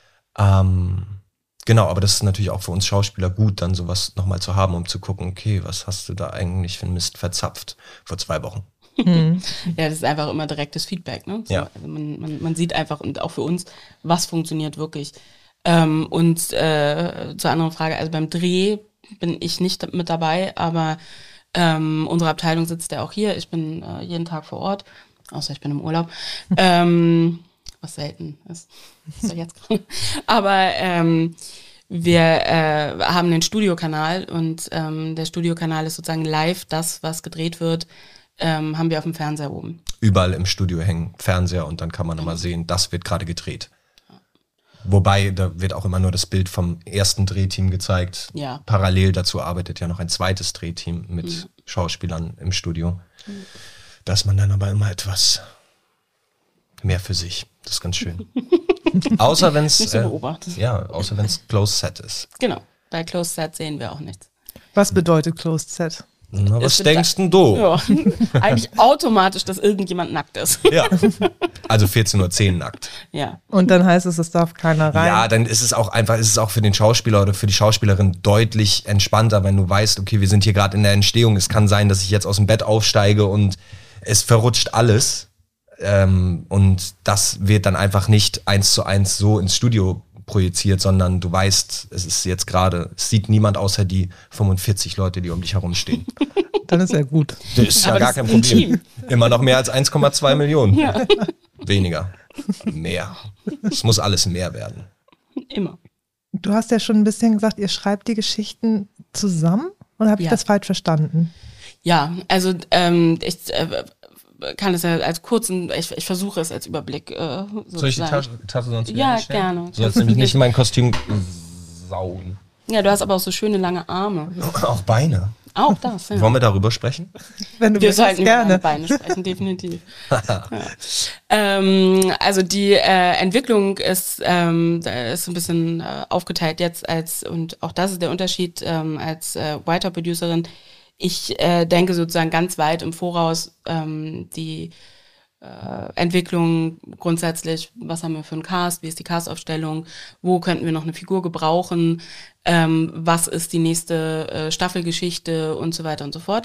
Genau, aber das ist natürlich auch für uns Schauspieler gut, dann sowas nochmal zu haben, um zu gucken, okay, was hast du da eigentlich für einen Mist verzapft vor 2 Wochen. Ja, das ist einfach immer direktes Feedback, ne? So, ja. Also man sieht einfach, und auch für uns, was funktioniert wirklich. Und zur anderen Frage, also beim Dreh bin ich nicht mit dabei, aber unsere Abteilung sitzt ja auch hier. Ich bin jeden Tag vor Ort, außer ich bin im Urlaub. Was selten ist. Ist doch jetzt gerade. Aber wir haben den Studiokanal und der Studiokanal ist sozusagen live das, was gedreht wird, haben wir auf dem Fernseher oben. Überall im Studio hängen Fernseher und dann kann man immer sehen, das wird gerade gedreht. Wobei, da wird auch immer nur das Bild vom ersten Drehteam gezeigt. Ja. Parallel dazu arbeitet ja noch ein zweites Drehteam mit Schauspielern im Studio. Da ist man dann aber immer etwas mehr für sich. Das ist ganz schön. Außer wenn es außer wenn es Closed Set ist. Genau. Bei Closed Set sehen wir auch nichts. Was bedeutet Closed Set? Na, was denkst denn du? Ja, eigentlich automatisch, dass irgendjemand nackt ist. Ja, also 14:10 Uhr nackt. Ja. Und dann heißt es darf keiner rein. Ja, dann ist es auch einfach, ist es auch für den Schauspieler oder für die Schauspielerin deutlich entspannter, wenn du weißt, okay, wir sind hier gerade in der Entstehung. Es kann sein, dass ich jetzt aus dem Bett aufsteige und es verrutscht alles. Und das wird dann einfach nicht 1:1 so ins Studio projiziert, sondern du weißt, es ist jetzt gerade, es sieht niemand außer die 45 Leute, die um dich herumstehen. Dann ist ja gut. Das ist ja gar kein Problem. Immer noch mehr als 1,2 Millionen. Ja. Weniger. Mehr. Es muss alles mehr werden. Immer. Du hast ja schon ein bisschen gesagt, ihr schreibt die Geschichten zusammen, oder habe ich das falsch verstanden? Ja, also ich kann es ja als kurzen, ich versuche es als Überblick sozusagen. Soll ich die Tasse sonst wieder Ja, hinstellen? gerne. Du sollst nämlich nicht in mein Kostüm saugen. Ja, du hast aber auch so schöne lange Arme. Auch Beine. Auch das, ja. Wollen wir darüber sprechen? Wenn du Wir sollten gerne. über Beine sprechen, definitiv. Ja. Also die Entwicklung ist ein bisschen aufgeteilt jetzt und auch das ist der Unterschied als Writer-Producerin. Ich denke sozusagen ganz weit im Voraus die Entwicklung grundsätzlich, was haben wir für einen Cast, wie ist die Castaufstellung, wo könnten wir noch eine Figur gebrauchen, was ist die nächste Staffelgeschichte und so weiter und so fort.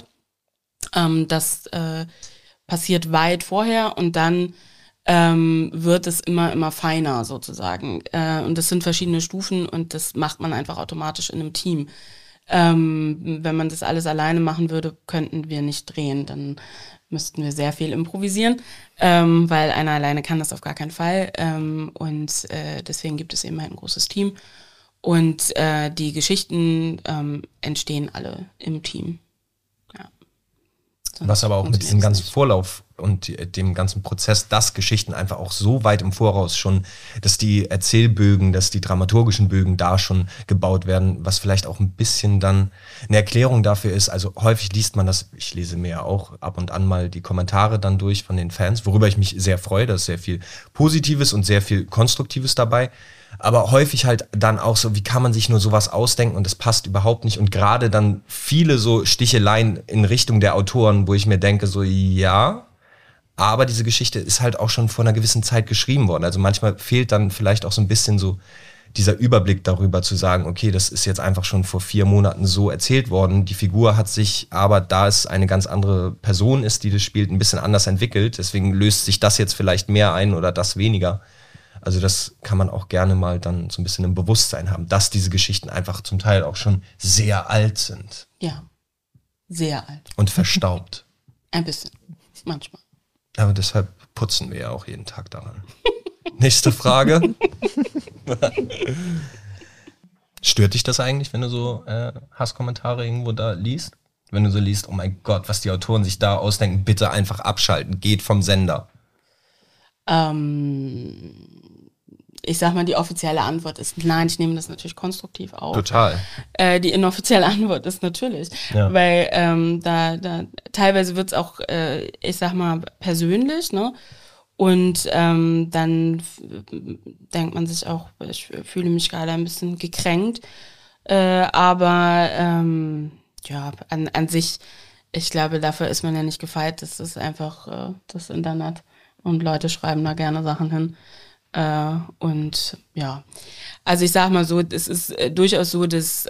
Das passiert weit vorher und dann wird es immer feiner sozusagen. Und das sind verschiedene Stufen und das macht man einfach automatisch in einem Team. Wenn man das alles alleine machen würde, könnten wir nicht drehen, dann müssten wir sehr viel improvisieren, weil einer alleine kann das auf gar keinen Fall und deswegen gibt es eben ein großes Team und die Geschichten entstehen alle im Team. Ja. Was aber auch mit diesem ganzen Vorlauf und dem ganzen Prozess, dass Geschichten einfach auch so weit im Voraus schon, dass die Erzählbögen, dass die dramaturgischen Bögen da schon gebaut werden, was vielleicht auch ein bisschen dann eine Erklärung dafür ist. Also häufig liest man das, ich lese mir ja auch ab und an mal die Kommentare dann durch von den Fans, worüber ich mich sehr freue, da ist sehr viel Positives und sehr viel Konstruktives dabei. Aber häufig halt dann auch so, wie kann man sich nur sowas ausdenken und das passt überhaupt nicht. Und gerade dann viele so Sticheleien in Richtung der Autoren, wo ich mir denke, so ja, aber diese Geschichte ist halt auch schon vor einer gewissen Zeit geschrieben worden. Also manchmal fehlt dann vielleicht auch so ein bisschen so dieser Überblick darüber zu sagen, okay, das ist jetzt einfach schon vor 4 Monaten so erzählt worden. Die Figur hat sich, aber da es eine ganz andere Person ist, die das spielt, ein bisschen anders entwickelt. Deswegen löst sich das jetzt vielleicht mehr ein oder das weniger. Also das kann man auch gerne mal dann so ein bisschen im Bewusstsein haben, dass diese Geschichten einfach zum Teil auch schon sehr alt sind. Ja, sehr alt. Und verstaubt. Ein bisschen, manchmal. Aber deshalb putzen wir ja auch jeden Tag daran. Nächste Frage. Stört dich das eigentlich, wenn du so Hasskommentare irgendwo da liest? Wenn du so liest, oh mein Gott, was die Autoren sich da ausdenken, bitte einfach abschalten, geht vom Sender. Ich sag mal, die offizielle Antwort ist nein, ich nehme das natürlich konstruktiv auf. Total. Die inoffizielle Antwort ist natürlich, Ja. weil da teilweise wird's auch, ich sag mal, persönlich, ne? Und dann denkt man sich auch, ich fühle mich gerade ein bisschen gekränkt. Aber ja, an sich, ich glaube, dafür ist man ja nicht gefeit. Das ist einfach das Internet. Und Leute schreiben da gerne Sachen hin. Und ja, also ich sag mal so, es ist durchaus so, dass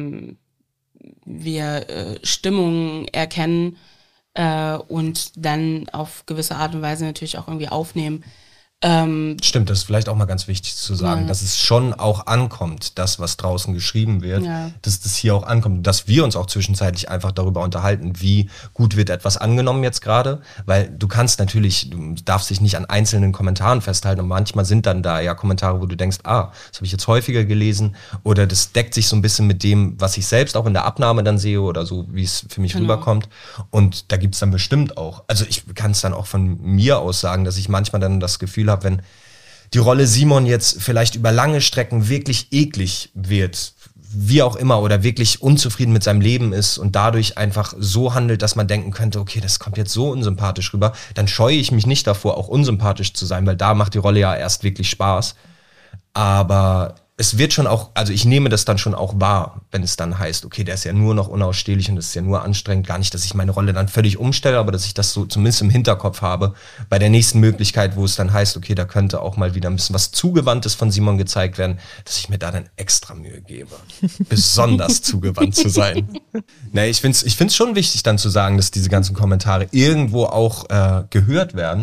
wir Stimmungen erkennen und dann auf gewisse Art und Weise natürlich auch irgendwie aufnehmen. Stimmt, das ist vielleicht auch mal ganz wichtig zu sagen, dass es schon auch ankommt, das, was draußen geschrieben wird, dass das hier auch ankommt, dass wir uns auch zwischenzeitlich einfach darüber unterhalten, wie gut wird etwas angenommen jetzt gerade, weil du darfst dich nicht an einzelnen Kommentaren festhalten und manchmal sind dann da ja Kommentare, wo du denkst, das habe ich jetzt häufiger gelesen oder das deckt sich so ein bisschen mit dem, was ich selbst auch in der Abnahme dann sehe oder so, wie es für mich rüberkommt und da gibt's dann bestimmt auch, also ich kann es dann auch von mir aus sagen, dass ich manchmal dann das Gefühl habe, wenn die Rolle Simon jetzt vielleicht über lange Strecken wirklich eklig wird, wie auch immer, oder wirklich unzufrieden mit seinem Leben ist und dadurch einfach so handelt, dass man denken könnte, okay, das kommt jetzt so unsympathisch rüber, dann scheue ich mich nicht davor, auch unsympathisch zu sein, weil da macht die Rolle ja erst wirklich Spaß. Aber es wird schon auch, also ich nehme das dann schon auch wahr, wenn es dann heißt, okay, der ist ja nur noch unausstehlich und das ist ja nur anstrengend, gar nicht, dass ich meine Rolle dann völlig umstelle, aber dass ich das so zumindest im Hinterkopf habe, bei der nächsten Möglichkeit, wo es dann heißt, okay, da könnte auch mal wieder ein bisschen was Zugewandtes von Simon gezeigt werden, dass ich mir da dann extra Mühe gebe, besonders zugewandt zu sein. Nee, ich find's schon wichtig dann zu sagen, dass diese ganzen Kommentare irgendwo auch gehört werden.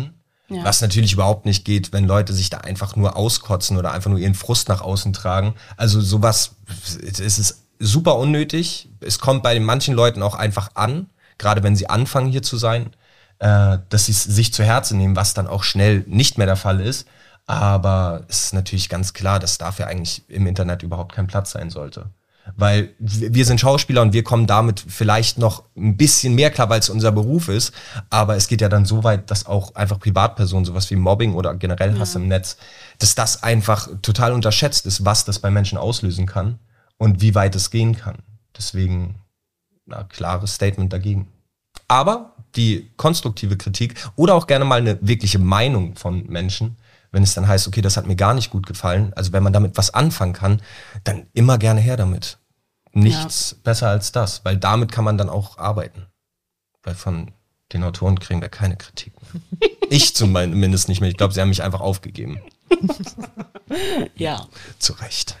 Ja. Was natürlich überhaupt nicht geht, wenn Leute sich da einfach nur auskotzen oder einfach nur ihren Frust nach außen tragen. Also sowas, es ist super unnötig. Es kommt bei manchen Leuten auch einfach an, gerade wenn sie anfangen hier zu sein, dass sie es sich zu Herzen nehmen, was dann auch schnell nicht mehr der Fall ist. Aber es ist natürlich ganz klar, dass dafür eigentlich im Internet überhaupt kein Platz sein sollte. Weil wir sind Schauspieler und wir kommen damit vielleicht noch ein bisschen mehr klar, weil es unser Beruf ist. Aber es geht ja dann so weit, dass auch einfach Privatpersonen, sowas wie Mobbing oder generell Hass im Netz, dass das einfach total unterschätzt ist, was das bei Menschen auslösen kann und wie weit es gehen kann. Deswegen ein klares Statement dagegen. Aber die konstruktive Kritik oder auch gerne mal eine wirkliche Meinung von Menschen, wenn es dann heißt, okay, das hat mir gar nicht gut gefallen, also wenn man damit was anfangen kann, dann immer gerne her damit. Nichts besser als das, weil damit kann man dann auch arbeiten. Weil von den Autoren kriegen wir keine Kritik mehr. Ich zumindest nicht mehr. Ich glaube, sie haben mich einfach aufgegeben. Ja. Zu Recht.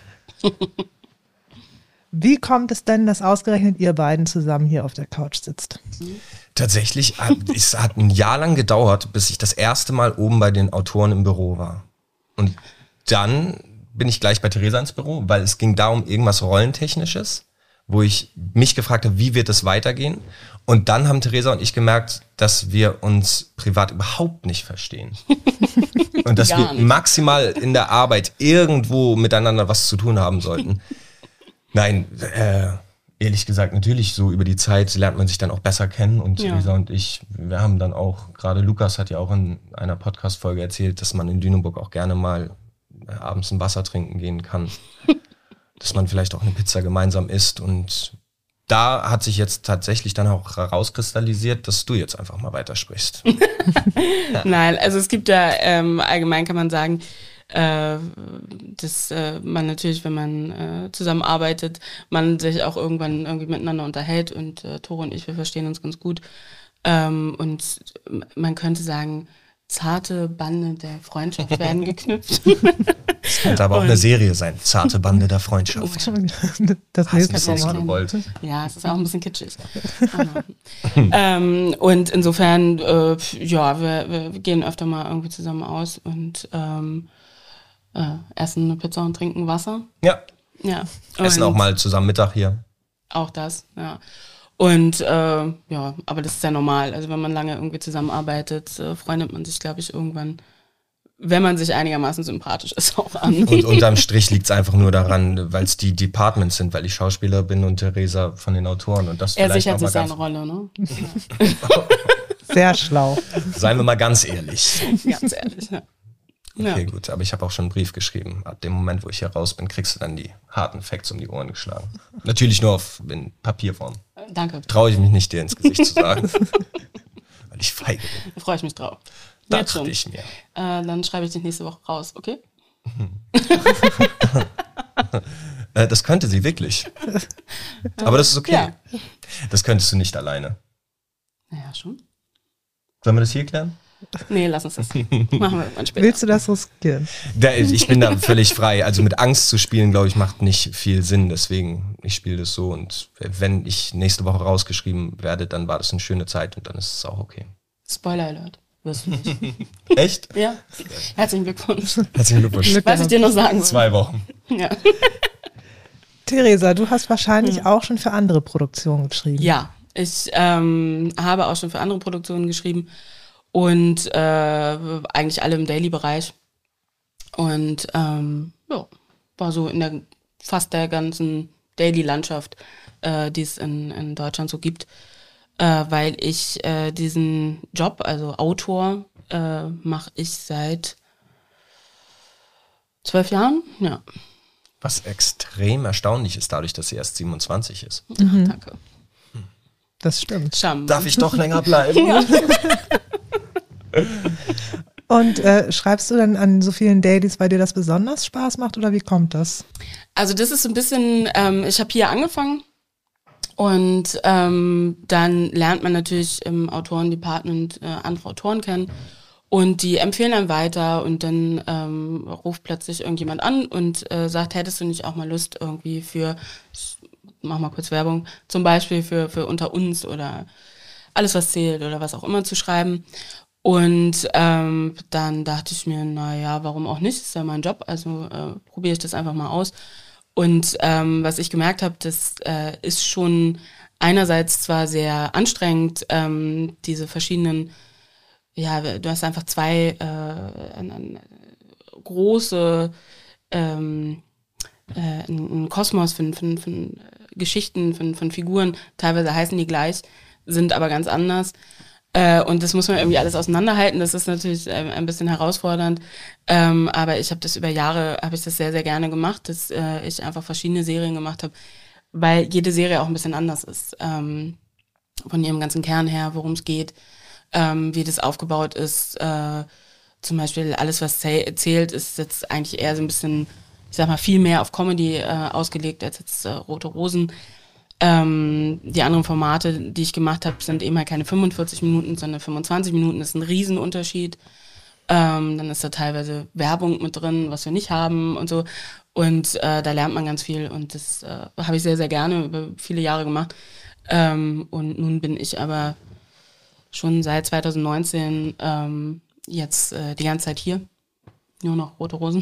Wie kommt es denn, dass ausgerechnet ihr beiden zusammen hier auf der Couch sitzt? Tatsächlich, es hat ein Jahr lang gedauert, bis ich das erste Mal oben bei den Autoren im Büro war. Und dann bin ich gleich bei Theresa ins Büro, weil es ging da um irgendwas Rollentechnisches, wo ich mich gefragt habe, wie wird es weitergehen? Und dann haben Theresa und ich gemerkt, dass wir uns privat überhaupt nicht verstehen. Und dass wir maximal in der Arbeit irgendwo miteinander was zu tun haben sollten. Nein, ehrlich gesagt, natürlich so über die Zeit lernt man sich dann auch besser kennen und Theresa und ich, wir haben dann auch, gerade Lukas hat ja auch in einer Podcast-Folge erzählt, dass man in Lüneburg auch gerne mal abends ein Wasser trinken gehen kann, dass man vielleicht auch eine Pizza gemeinsam isst und da hat sich jetzt tatsächlich dann auch herauskristallisiert, dass du jetzt einfach mal weitersprichst. Nein, also es gibt da allgemein kann man sagen, dass man natürlich, wenn man zusammenarbeitet, man sich auch irgendwann irgendwie miteinander unterhält und Tore und ich, wir verstehen uns ganz gut. Und man könnte sagen, zarte Bande der Freundschaft werden geknüpft. Das könnte aber auch eine Serie sein, zarte Bande der Freundschaft. Das Hast nächste du das Mal. gewollt? Ja, es ist auch ein bisschen kitschig. Und insofern, wir gehen öfter mal irgendwie zusammen aus und essen eine Pizza und trinken Wasser. Ja. Ja. Essen auch mal zusammen Mittag hier. Auch das, ja. Und aber das ist ja normal. Also wenn man lange irgendwie zusammenarbeitet, freundet man sich, glaube ich, irgendwann, wenn man sich einigermaßen sympathisch ist, auch an. Und unterm Strich liegt es einfach nur daran, weil es die Departments sind, weil ich Schauspieler bin und Theresa von den Autoren. Und das Er vielleicht sichert auch mal sich seine Rolle, ne? Sehr schlau. Seien wir mal ganz ehrlich. Ganz ehrlich, ja. Okay, gut, aber ich habe auch schon einen Brief geschrieben. Ab dem Moment, wo ich hier raus bin, kriegst du dann die harten Facts um die Ohren geschlagen. Natürlich nur in Papierform. Danke. Traue ich mich nicht, dir ins Gesicht zu sagen. Weil ich feige bin. Da freue ich mich drauf. Das dachte ich mir. Dann schreibe ich dich nächste Woche raus, okay? Das könnte sie wirklich. Aber das ist okay. Ja. Das könntest du nicht alleine. Naja, schon. Sollen wir das hier klären? Nee, lass uns das. Machen wir irgendwann später. Willst du das riskieren? Ich bin da völlig frei. Also mit Angst zu spielen, glaube ich, macht nicht viel Sinn. Deswegen, ich spiele das so. Und wenn ich nächste Woche rausgeschrieben werde, dann war das eine schöne Zeit und dann ist es auch okay. Spoiler Alert. Wirst du nicht. Echt? Ja. Herzlichen Glückwunsch. Herzlichen Glückwunsch. Was ich dir noch sagen will. 2 Wochen. Ja. Theresa, du hast wahrscheinlich auch schon für andere Produktionen geschrieben. Ja, ich habe auch schon für andere Produktionen geschrieben und eigentlich alle im Daily-Bereich. Und war so in fast der ganzen Daily-Landschaft, die es in Deutschland so gibt, weil ich diesen Job, also Autor, mache ich seit 12 Jahren, ja. Was extrem erstaunlich ist, dadurch, dass sie erst 27 ist. Ja, danke. Das stimmt. Scham. Darf ich doch länger bleiben? Ja. Und schreibst du dann an so vielen Dailies, weil dir das besonders Spaß macht oder wie kommt das? Also das ist so ein bisschen, ich habe hier angefangen und dann lernt man natürlich im Autorendepartment andere Autoren kennen und die empfehlen einem weiter und dann ruft plötzlich irgendjemand an und sagt, hättest du nicht auch mal Lust irgendwie für, ich mach mal kurz Werbung, zum Beispiel für Unter uns oder Alles was zählt oder was auch immer zu schreiben. Und dann dachte ich mir, naja, warum auch nicht, ist ja mein Job, also probiere ich das einfach mal aus. Und was ich gemerkt habe, das ist schon einerseits zwar sehr anstrengend, diese verschiedenen, ja, du hast einfach zwei große ein Kosmos von Geschichten, von Figuren, teilweise heißen die gleich, sind aber ganz anders. Und das muss man irgendwie alles auseinanderhalten. Das ist natürlich ein bisschen herausfordernd. Aber ich habe das über Jahre, habe ich das sehr, sehr gerne gemacht, dass ich einfach verschiedene Serien gemacht habe, weil jede Serie auch ein bisschen anders ist. Von ihrem ganzen Kern her, worum es geht, wie das aufgebaut ist. Zum Beispiel alles, was zählt, ist jetzt eigentlich eher so ein bisschen, ich sag mal, viel mehr auf Comedy ausgelegt als jetzt Rote Rosen. Die anderen Formate, die ich gemacht habe, sind eben halt keine 45 Minuten, sondern 25 Minuten. Das ist ein Riesenunterschied. Dann ist da teilweise Werbung mit drin, was wir nicht haben und so. Und da lernt man ganz viel. Und das habe ich sehr, sehr gerne über viele Jahre gemacht. Und nun bin ich aber schon seit 2019 jetzt die ganze Zeit hier. Nur noch Rote Rosen.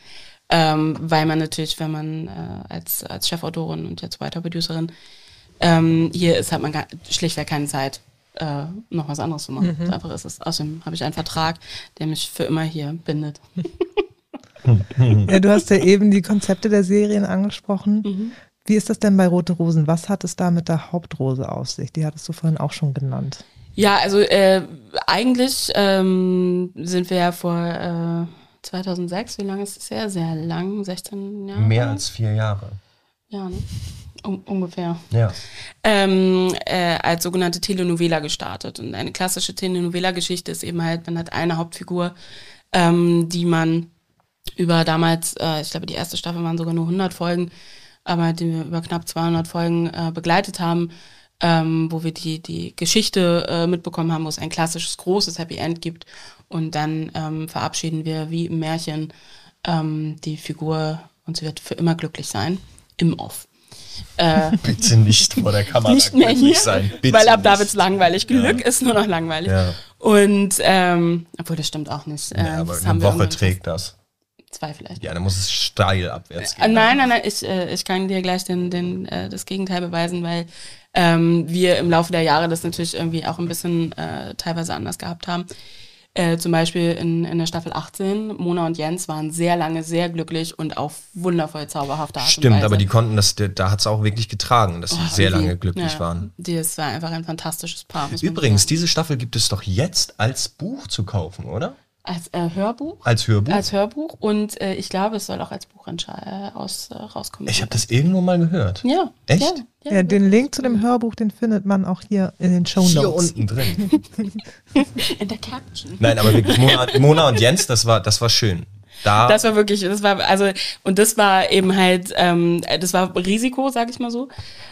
Weil man natürlich, wenn man als Chefautorin und jetzt Writer-Producerin hier ist, hat man schlichtweg keine Zeit, noch was anderes zu machen. Mhm. Einfach ist es. Außerdem habe ich einen Vertrag, der mich für immer hier bindet. Ja, du hast ja eben die Konzepte der Serien angesprochen. Mhm. Wie ist das denn bei Rote Rosen? Was hat es da mit der Hauptrose auf sich? Die hattest du vorhin auch schon genannt. Ja, also eigentlich sind wir ja vor 2006, wie lange ist es her? Sehr lang, 16 Jahre? Mehr als 4 Jahre. Ja, ne? Ungefähr. Ja. Als sogenannte Telenovela gestartet. Und eine klassische Telenovela-Geschichte ist eben halt, man hat eine Hauptfigur, die man über damals, ich glaube die erste Staffel waren sogar nur 100 Folgen, aber die wir über knapp 200 Folgen begleitet haben, wo wir die Geschichte mitbekommen haben, wo es ein klassisches, großes Happy End gibt. Und dann verabschieden wir wie im Märchen die Figur und sie wird für immer glücklich sein, im Off. Bitte nicht vor der Kamera nicht mehr glücklich hier, sein. Bitte weil ab da nicht. wird's langweilig. Glück ist nur noch langweilig. Ja. Und, obwohl das stimmt auch nicht. Ja, aber eine Woche trägt das. 2 vielleicht. Ja, dann muss es steil abwärts gehen. Nein, ich kann dir gleich das Gegenteil beweisen, weil wir im Laufe der Jahre das natürlich irgendwie auch ein bisschen teilweise anders gehabt haben. Zum Beispiel in der Staffel 18, Mona und Jens waren sehr lange sehr glücklich und auf wundervoll zauberhafte Art und Weise. Stimmt, aber die konnten das, da hat es auch wirklich getragen, dass sie sehr lange glücklich waren. Das war einfach ein fantastisches Paar. Übrigens, diese Staffel gibt es doch jetzt als Buch zu kaufen, oder? Als Hörbuch? Als Hörbuch? Als Hörbuch und ich glaube, es soll auch als Buch rauskommen. Ich habe das irgendwo mal gehört. Ja. Echt? Ja, den Link zu dem Hörbuch, den findet man auch hier in den Shownotes. Hier unten drin. In der Caption. Nein, aber wirklich, Mona und Jens, das war schön. Das war wirklich, das war eben halt, das war Risiko, sag ich mal so,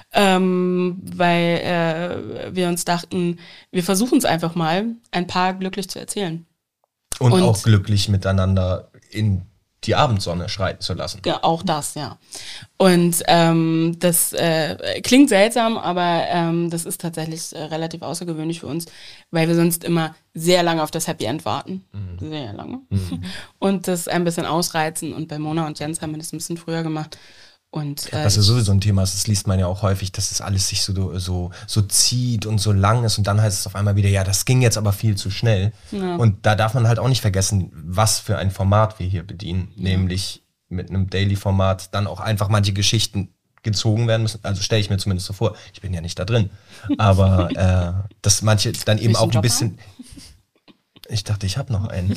weil wir uns dachten, wir versuchen es einfach mal, ein Paar glücklich zu erzählen. Und auch glücklich miteinander in die Abendsonne schreiten zu lassen. Ja, auch das, ja. Und das klingt seltsam, aber das ist tatsächlich relativ außergewöhnlich für uns, weil wir sonst immer sehr lange auf das Happy End warten. Mhm. Sehr lange. Mhm. Und das ein bisschen ausreizen. Und bei Mona und Jens haben wir das ein bisschen früher gemacht. Und, was ja sowieso ein Thema ist, das liest man ja auch häufig, dass es alles sich so zieht und so lang ist und dann heißt es auf einmal wieder, ja, das ging jetzt aber viel zu schnell. Ja. Und da darf man halt auch nicht vergessen, was für ein Format wir hier bedienen, nämlich mit einem Daily-Format dann auch einfach manche Geschichten gezogen werden müssen. Also stelle ich mir zumindest so vor, ich bin ja nicht da drin, aber dass manche dann eben auch ein bisschen... Ich dachte, ich habe noch einen.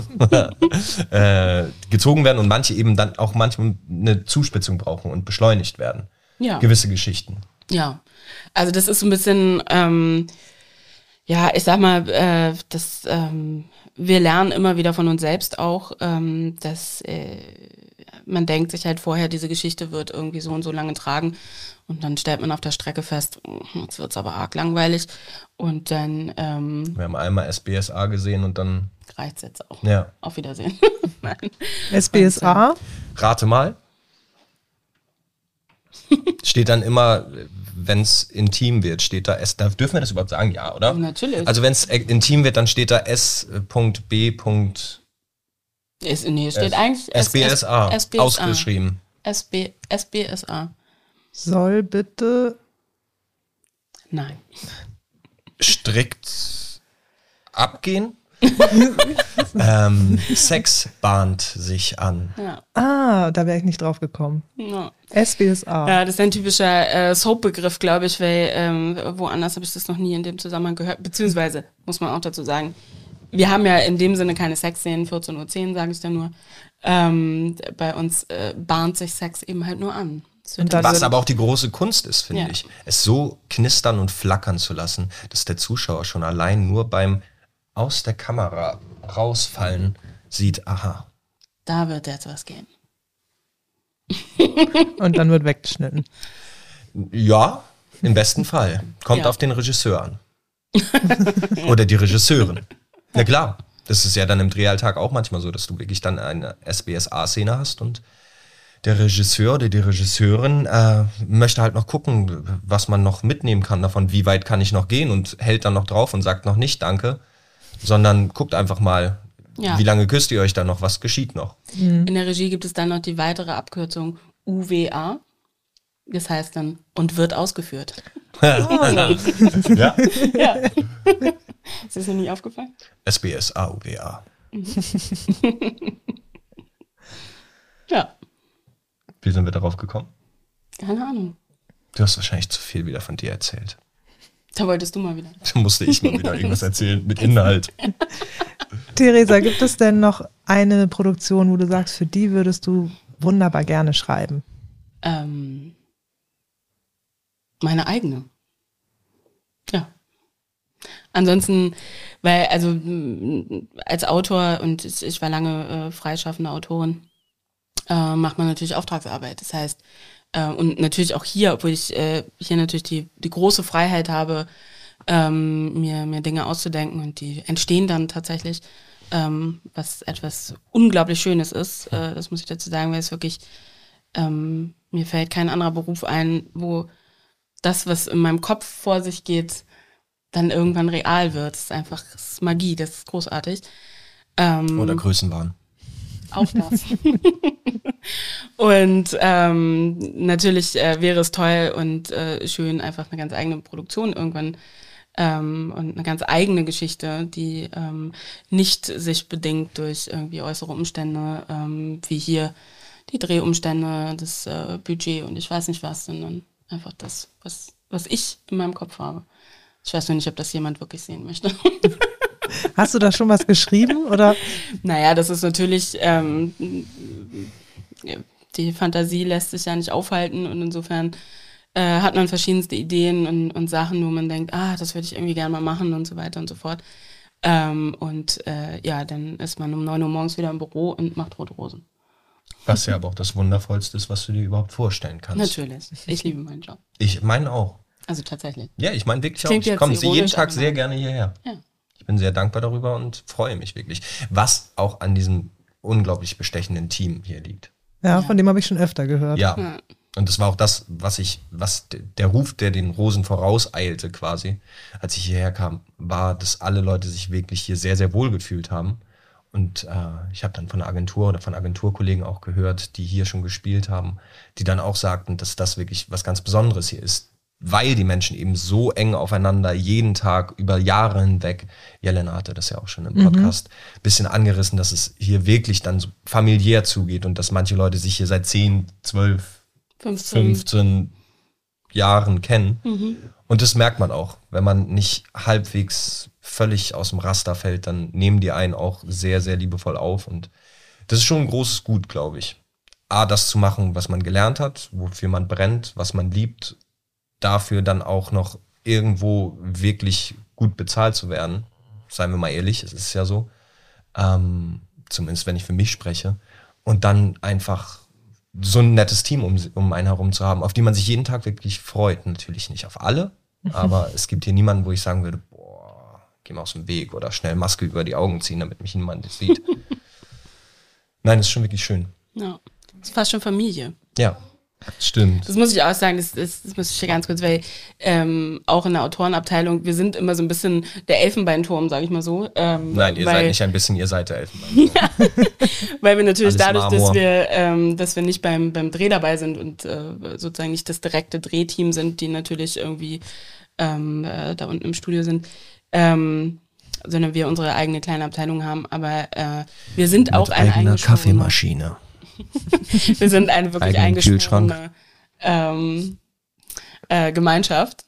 Gezogen werden und manche eben dann auch manchmal eine Zuspitzung brauchen und beschleunigt werden. Ja. Gewisse Geschichten. Ja, also das ist so ein bisschen, ich sag mal, wir lernen immer wieder von uns selbst auch, dass man denkt sich halt vorher, diese Geschichte wird irgendwie so und so lange tragen. Und dann stellt man auf der Strecke fest, jetzt wird's aber arg langweilig. Und dann... wir haben einmal SBSA gesehen und dann... Reicht's jetzt auch. Ja. Auf Wiedersehen. Nein. SBSA? Rate mal. Steht dann immer, wenn es intim wird, steht da S. Da dürfen wir das überhaupt sagen? Ja, oder? Natürlich. Also wenn es intim wird, dann steht da S.B. Es steht eigentlich SBSA, SBSA. ausgeschrieben. SBSA. Soll bitte Nein. Strikt abgehen. Sex bahnt sich an. Ja. da wäre ich nicht drauf gekommen. Ja. SBSA. Ja, das ist ein typischer Soap-Begriff, glaube ich, weil woanders habe ich das noch nie in dem Zusammenhang gehört. Beziehungsweise, muss man auch dazu sagen, wir haben ja in dem Sinne keine Sexszenen, 14:10 Uhr, sage ich da nur. Bei uns bahnt sich Sex eben halt nur an. Was aber auch die große Kunst ist, finde Ja. ich. Es so knistern und flackern zu lassen, dass der Zuschauer schon allein nur beim aus der Kamera rausfallen sieht, aha. Da wird jetzt was gehen. Und dann wird weggeschnitten. Ja, im besten Fall. Kommt Ja. auf den Regisseur an. Oder die Regisseurin. Ja klar, das ist ja dann im Drehalltag auch manchmal so, dass du wirklich dann eine SBSA-Szene hast und der Regisseur oder die Regisseurin möchte halt noch gucken, was man noch mitnehmen kann davon, wie weit kann ich noch gehen und hält dann noch drauf und sagt noch nicht Danke, sondern guckt einfach mal, Ja. wie lange küsst ihr euch dann noch, was geschieht noch. In der Regie gibt es dann noch die weitere Abkürzung UWA. Das heißt dann, und wird ausgeführt. Ja. Ja. Ist das noch nie aufgefallen? SBSA, UWA. Ja. Wie sind wir darauf gekommen? Keine Ahnung. Du hast wahrscheinlich zu viel wieder von dir erzählt. Da wolltest du mal wieder. Da musste ich mal wieder irgendwas erzählen mit Inhalt. Theresa, gibt es denn noch eine Produktion, wo du sagst, für die würdest du wunderbar gerne schreiben? Meine eigene. Ja. Ansonsten, weil, also als Autor und ich war lange freischaffende Autorin, macht man natürlich Auftragsarbeit. Das heißt, und natürlich auch hier, obwohl ich hier natürlich die große Freiheit habe, mir Dinge auszudenken und die entstehen dann tatsächlich, was etwas unglaublich Schönes ist. Das muss ich dazu sagen, weil es wirklich, mir fällt kein anderer Beruf ein, wo das, was in meinem Kopf vor sich geht, dann irgendwann real wird. Das ist einfach das ist Magie, das ist großartig. Oder Größenwahn. Auch das. Und natürlich wäre es toll und schön, einfach eine ganz eigene Produktion irgendwann und eine ganz eigene Geschichte, die nicht sich bedingt durch irgendwie äußere Umstände, wie hier die Drehumstände, das Budget und ich weiß nicht was, sondern einfach das, was ich in meinem Kopf habe. Ich weiß nur nicht, ob das jemand wirklich sehen möchte. Hast du da schon was geschrieben? Oder? Naja, das ist natürlich, die Fantasie lässt sich ja nicht aufhalten und insofern hat man verschiedenste Ideen und Sachen, wo man denkt, das würde ich irgendwie gerne mal machen und so weiter und so fort. Dann ist man um 9 Uhr morgens wieder im Büro und macht Rote Rosen. Was ja aber auch das Wundervollste ist, was du dir überhaupt vorstellen kannst. Natürlich, ich liebe meinen Job. Ich meine auch. Also tatsächlich. Ja, ich meine wirklich auch. Klingt Ich jetzt komme jeden ironisch, Tag aber sehr nein. gerne hierher. Ja. Ich bin sehr dankbar darüber und freue mich wirklich. Was auch an diesem unglaublich bestechenden Team hier liegt. Ja, von dem habe ich schon öfter gehört. Ja. Ja. Und das war auch das, der Ruf, der den Rosen vorauseilte quasi, als ich hierher kam, war, dass alle Leute sich wirklich hier sehr, sehr wohl gefühlt haben. Und ich habe dann von der Agentur oder von Agenturkollegen auch gehört, die hier schon gespielt haben, die dann auch sagten, dass das wirklich was ganz Besonderes hier ist, weil die Menschen eben so eng aufeinander jeden Tag über Jahre hinweg, Jelena hatte das ja auch schon im Podcast, bisschen angerissen, dass es hier wirklich dann so familiär zugeht und dass manche Leute sich hier seit 10, 12, 15 Jahren kennen. Und das merkt man auch. Wenn man nicht halbwegs völlig aus dem Raster fällt, dann nehmen die einen auch sehr, sehr liebevoll auf. Und das ist schon ein großes Gut, glaube ich. Das zu machen, was man gelernt hat, wofür man brennt, was man liebt, dafür dann auch noch irgendwo wirklich gut bezahlt zu werden. Seien wir mal ehrlich, es ist ja so. Zumindest wenn ich für mich spreche. Und dann einfach so ein nettes Team um einen herum zu haben, auf die man sich jeden Tag wirklich freut. Natürlich nicht auf alle, aber es gibt hier niemanden, wo ich sagen würde, boah, geh mal aus dem Weg oder schnell Maske über die Augen ziehen, damit mich niemand sieht. Nein, das ist schon wirklich schön. Ja. Das ist fast schon Familie. Ja. Stimmt. Das muss ich auch sagen, das muss ich hier ganz kurz, weil auch in der Autorenabteilung, wir sind immer so ein bisschen der Elfenbeinturm, sage ich mal so. Nein, ihr seid nicht ein bisschen, ihr seid der Elfenbeinturm. Weil wir natürlich Alles dadurch, Marmor. dass wir nicht beim Dreh dabei sind und sozusagen nicht das direkte Drehteam sind, die natürlich irgendwie da unten im Studio sind, sondern wir unsere eigene kleine Abteilung haben. Aber wir sind auch eine eigener eingeschworene Kaffeemaschine. Wir sind eine wirklich Eigenen eingeschworene Gemeinschaft.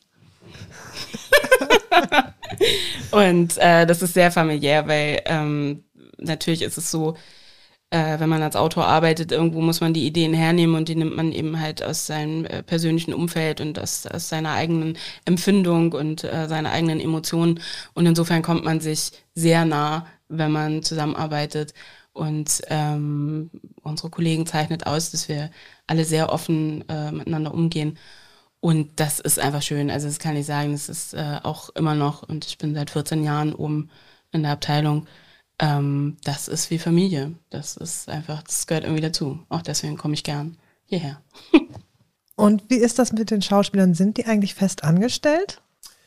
Und das ist sehr familiär, weil natürlich ist es so, wenn man als Autor arbeitet, irgendwo muss man die Ideen hernehmen und die nimmt man eben halt aus seinem persönlichen Umfeld und aus seiner eigenen Empfindung und seiner eigenen Emotionen. Und insofern kommt man sich sehr nah, wenn man zusammenarbeitet. Und unsere Kollegen zeichnet aus, dass wir alle sehr offen miteinander umgehen. Und das ist einfach schön. Also das kann ich sagen, das ist auch immer noch, und ich bin seit 14 Jahren oben in der Abteilung, das ist wie Familie. Das ist einfach, das gehört irgendwie dazu. Auch deswegen komme ich gern hierher. Und wie ist das mit den Schauspielern? Sind die eigentlich fest angestellt?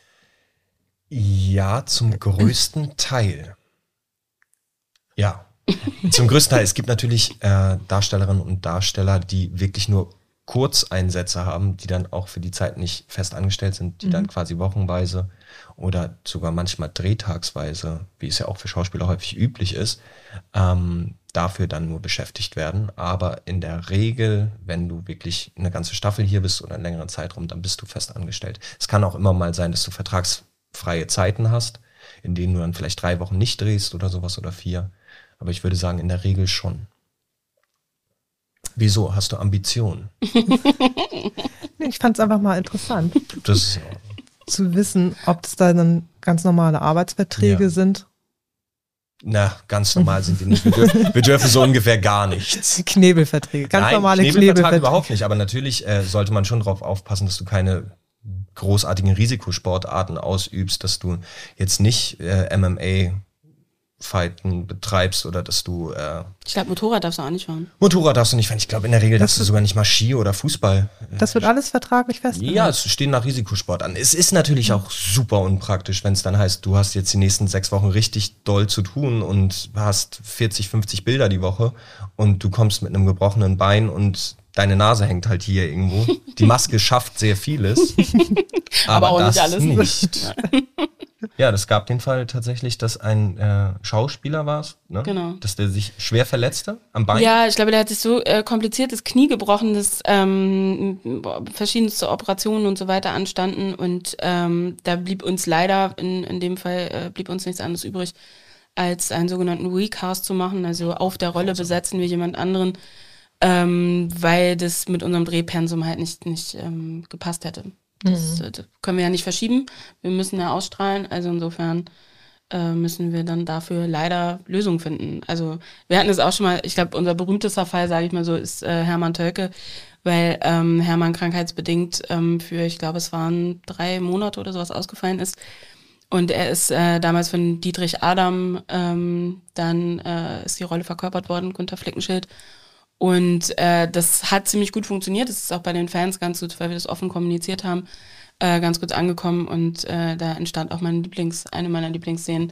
Ja, zum größten Teil. Ja. Zum größten Teil. Es gibt natürlich Darstellerinnen und Darsteller, die wirklich nur Kurzeinsätze haben, die dann auch für die Zeit nicht fest angestellt sind, die dann quasi wochenweise oder sogar manchmal drehtagsweise, wie es ja auch für Schauspieler häufig üblich ist, dafür dann nur beschäftigt werden. Aber in der Regel, wenn du wirklich eine ganze Staffel hier bist oder einen längeren Zeitraum, dann bist du fest angestellt. Es kann auch immer mal sein, dass du vertragsfreie Zeiten hast, in denen du dann vielleicht 3 Wochen nicht drehst oder sowas oder 4. Aber ich würde sagen, in der Regel schon. Wieso? Hast du Ambitionen? Ich fand es einfach mal interessant Das ist zu wissen, ob es da dann ganz normale Arbeitsverträge sind. Na, ganz normal sind die nicht. Wir dürfen so ungefähr gar nichts. Knebelverträge, ganz normale Knebelvertrag Knebelverträge. überhaupt nicht, aber natürlich sollte man schon darauf aufpassen, dass du keine großartigen Risikosportarten ausübst, dass du jetzt nicht MMA-Fighten betreibst oder dass du Ich glaube, Motorrad darfst du auch nicht fahren. Motorrad darfst du nicht fahren. Ich glaube, in der Regel darfst du sogar nicht mal Ski oder Fußball. Das wird alles vertraglich festgelegt? Ja, es stehen nach Risikosport an. Es ist natürlich auch super unpraktisch, wenn es dann heißt, du hast jetzt die nächsten 6 Wochen richtig doll zu tun und hast 40, 50 Bilder die Woche und du kommst mit einem gebrochenen Bein und deine Nase hängt halt hier irgendwo. Die Maske schafft sehr vieles, aber auch das nicht alles. nicht. Ja, das gab den Fall tatsächlich, dass ein Schauspieler war es, ne? Genau. Dass der sich schwer verletzte am Bein. Ja, ich glaube, der hat sich so kompliziert das Knie gebrochen, dass verschiedenste Operationen und so weiter anstanden und da blieb uns leider, in dem Fall blieb uns nichts anderes übrig, als einen sogenannten Recast zu machen, also auf der Rolle besetzen wir jemand anderen, weil das mit unserem Drehpensum halt nicht gepasst hätte. Das können wir ja nicht verschieben, wir müssen ja ausstrahlen, also insofern müssen wir dann dafür leider Lösungen finden. Also wir hatten es auch schon mal, ich glaube, unser berühmtester Fall, sage ich mal so, ist Hermann Tölke, weil Hermann krankheitsbedingt für, ich glaube, es waren 3 Monate oder sowas ausgefallen ist. Und er ist damals von Dietrich Adam, dann ist die Rolle verkörpert worden, Gunther Flickenschild. Und das hat ziemlich gut funktioniert. Das ist auch bei den Fans ganz gut, weil wir das offen kommuniziert haben, ganz gut angekommen. Und da entstand auch eine meiner Lieblingsszenen,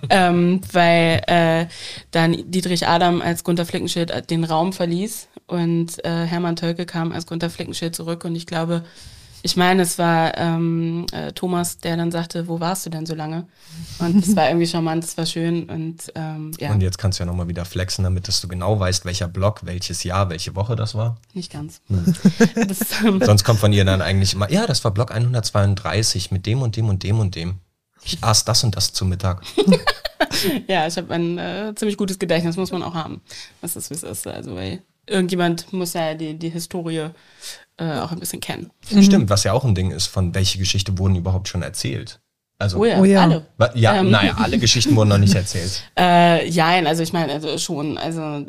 weil dann Dietrich Adam als Gunther Flickenschild den Raum verließ und Hermann Tölke kam als Gunther Flickenschild zurück. Und ich meine, es war Thomas, der dann sagte, wo warst du denn so lange? Und das war irgendwie charmant, das war schön und ja. Und jetzt kannst du ja nochmal wieder flexen, damit dass du genau weißt, welcher Block, welches Jahr, welche Woche das war. Nicht ganz. Sonst kommt von ihr dann eigentlich immer, ja, das war Block 132 mit dem und dem und dem und dem. Ich aß das und das zu Mittag. Ja, ich habe ein ziemlich gutes Gedächtnis, muss man auch haben. Was ist, wie es ist. Also, weil irgendjemand muss ja die Historie auch ein bisschen kennen. Stimmt, was ja auch ein Ding ist, von welche Geschichte wurden überhaupt schon erzählt. Also, Oh ja. alle. Ja, naja, alle Geschichten wurden noch nicht erzählt. Also ich meine, also schon, also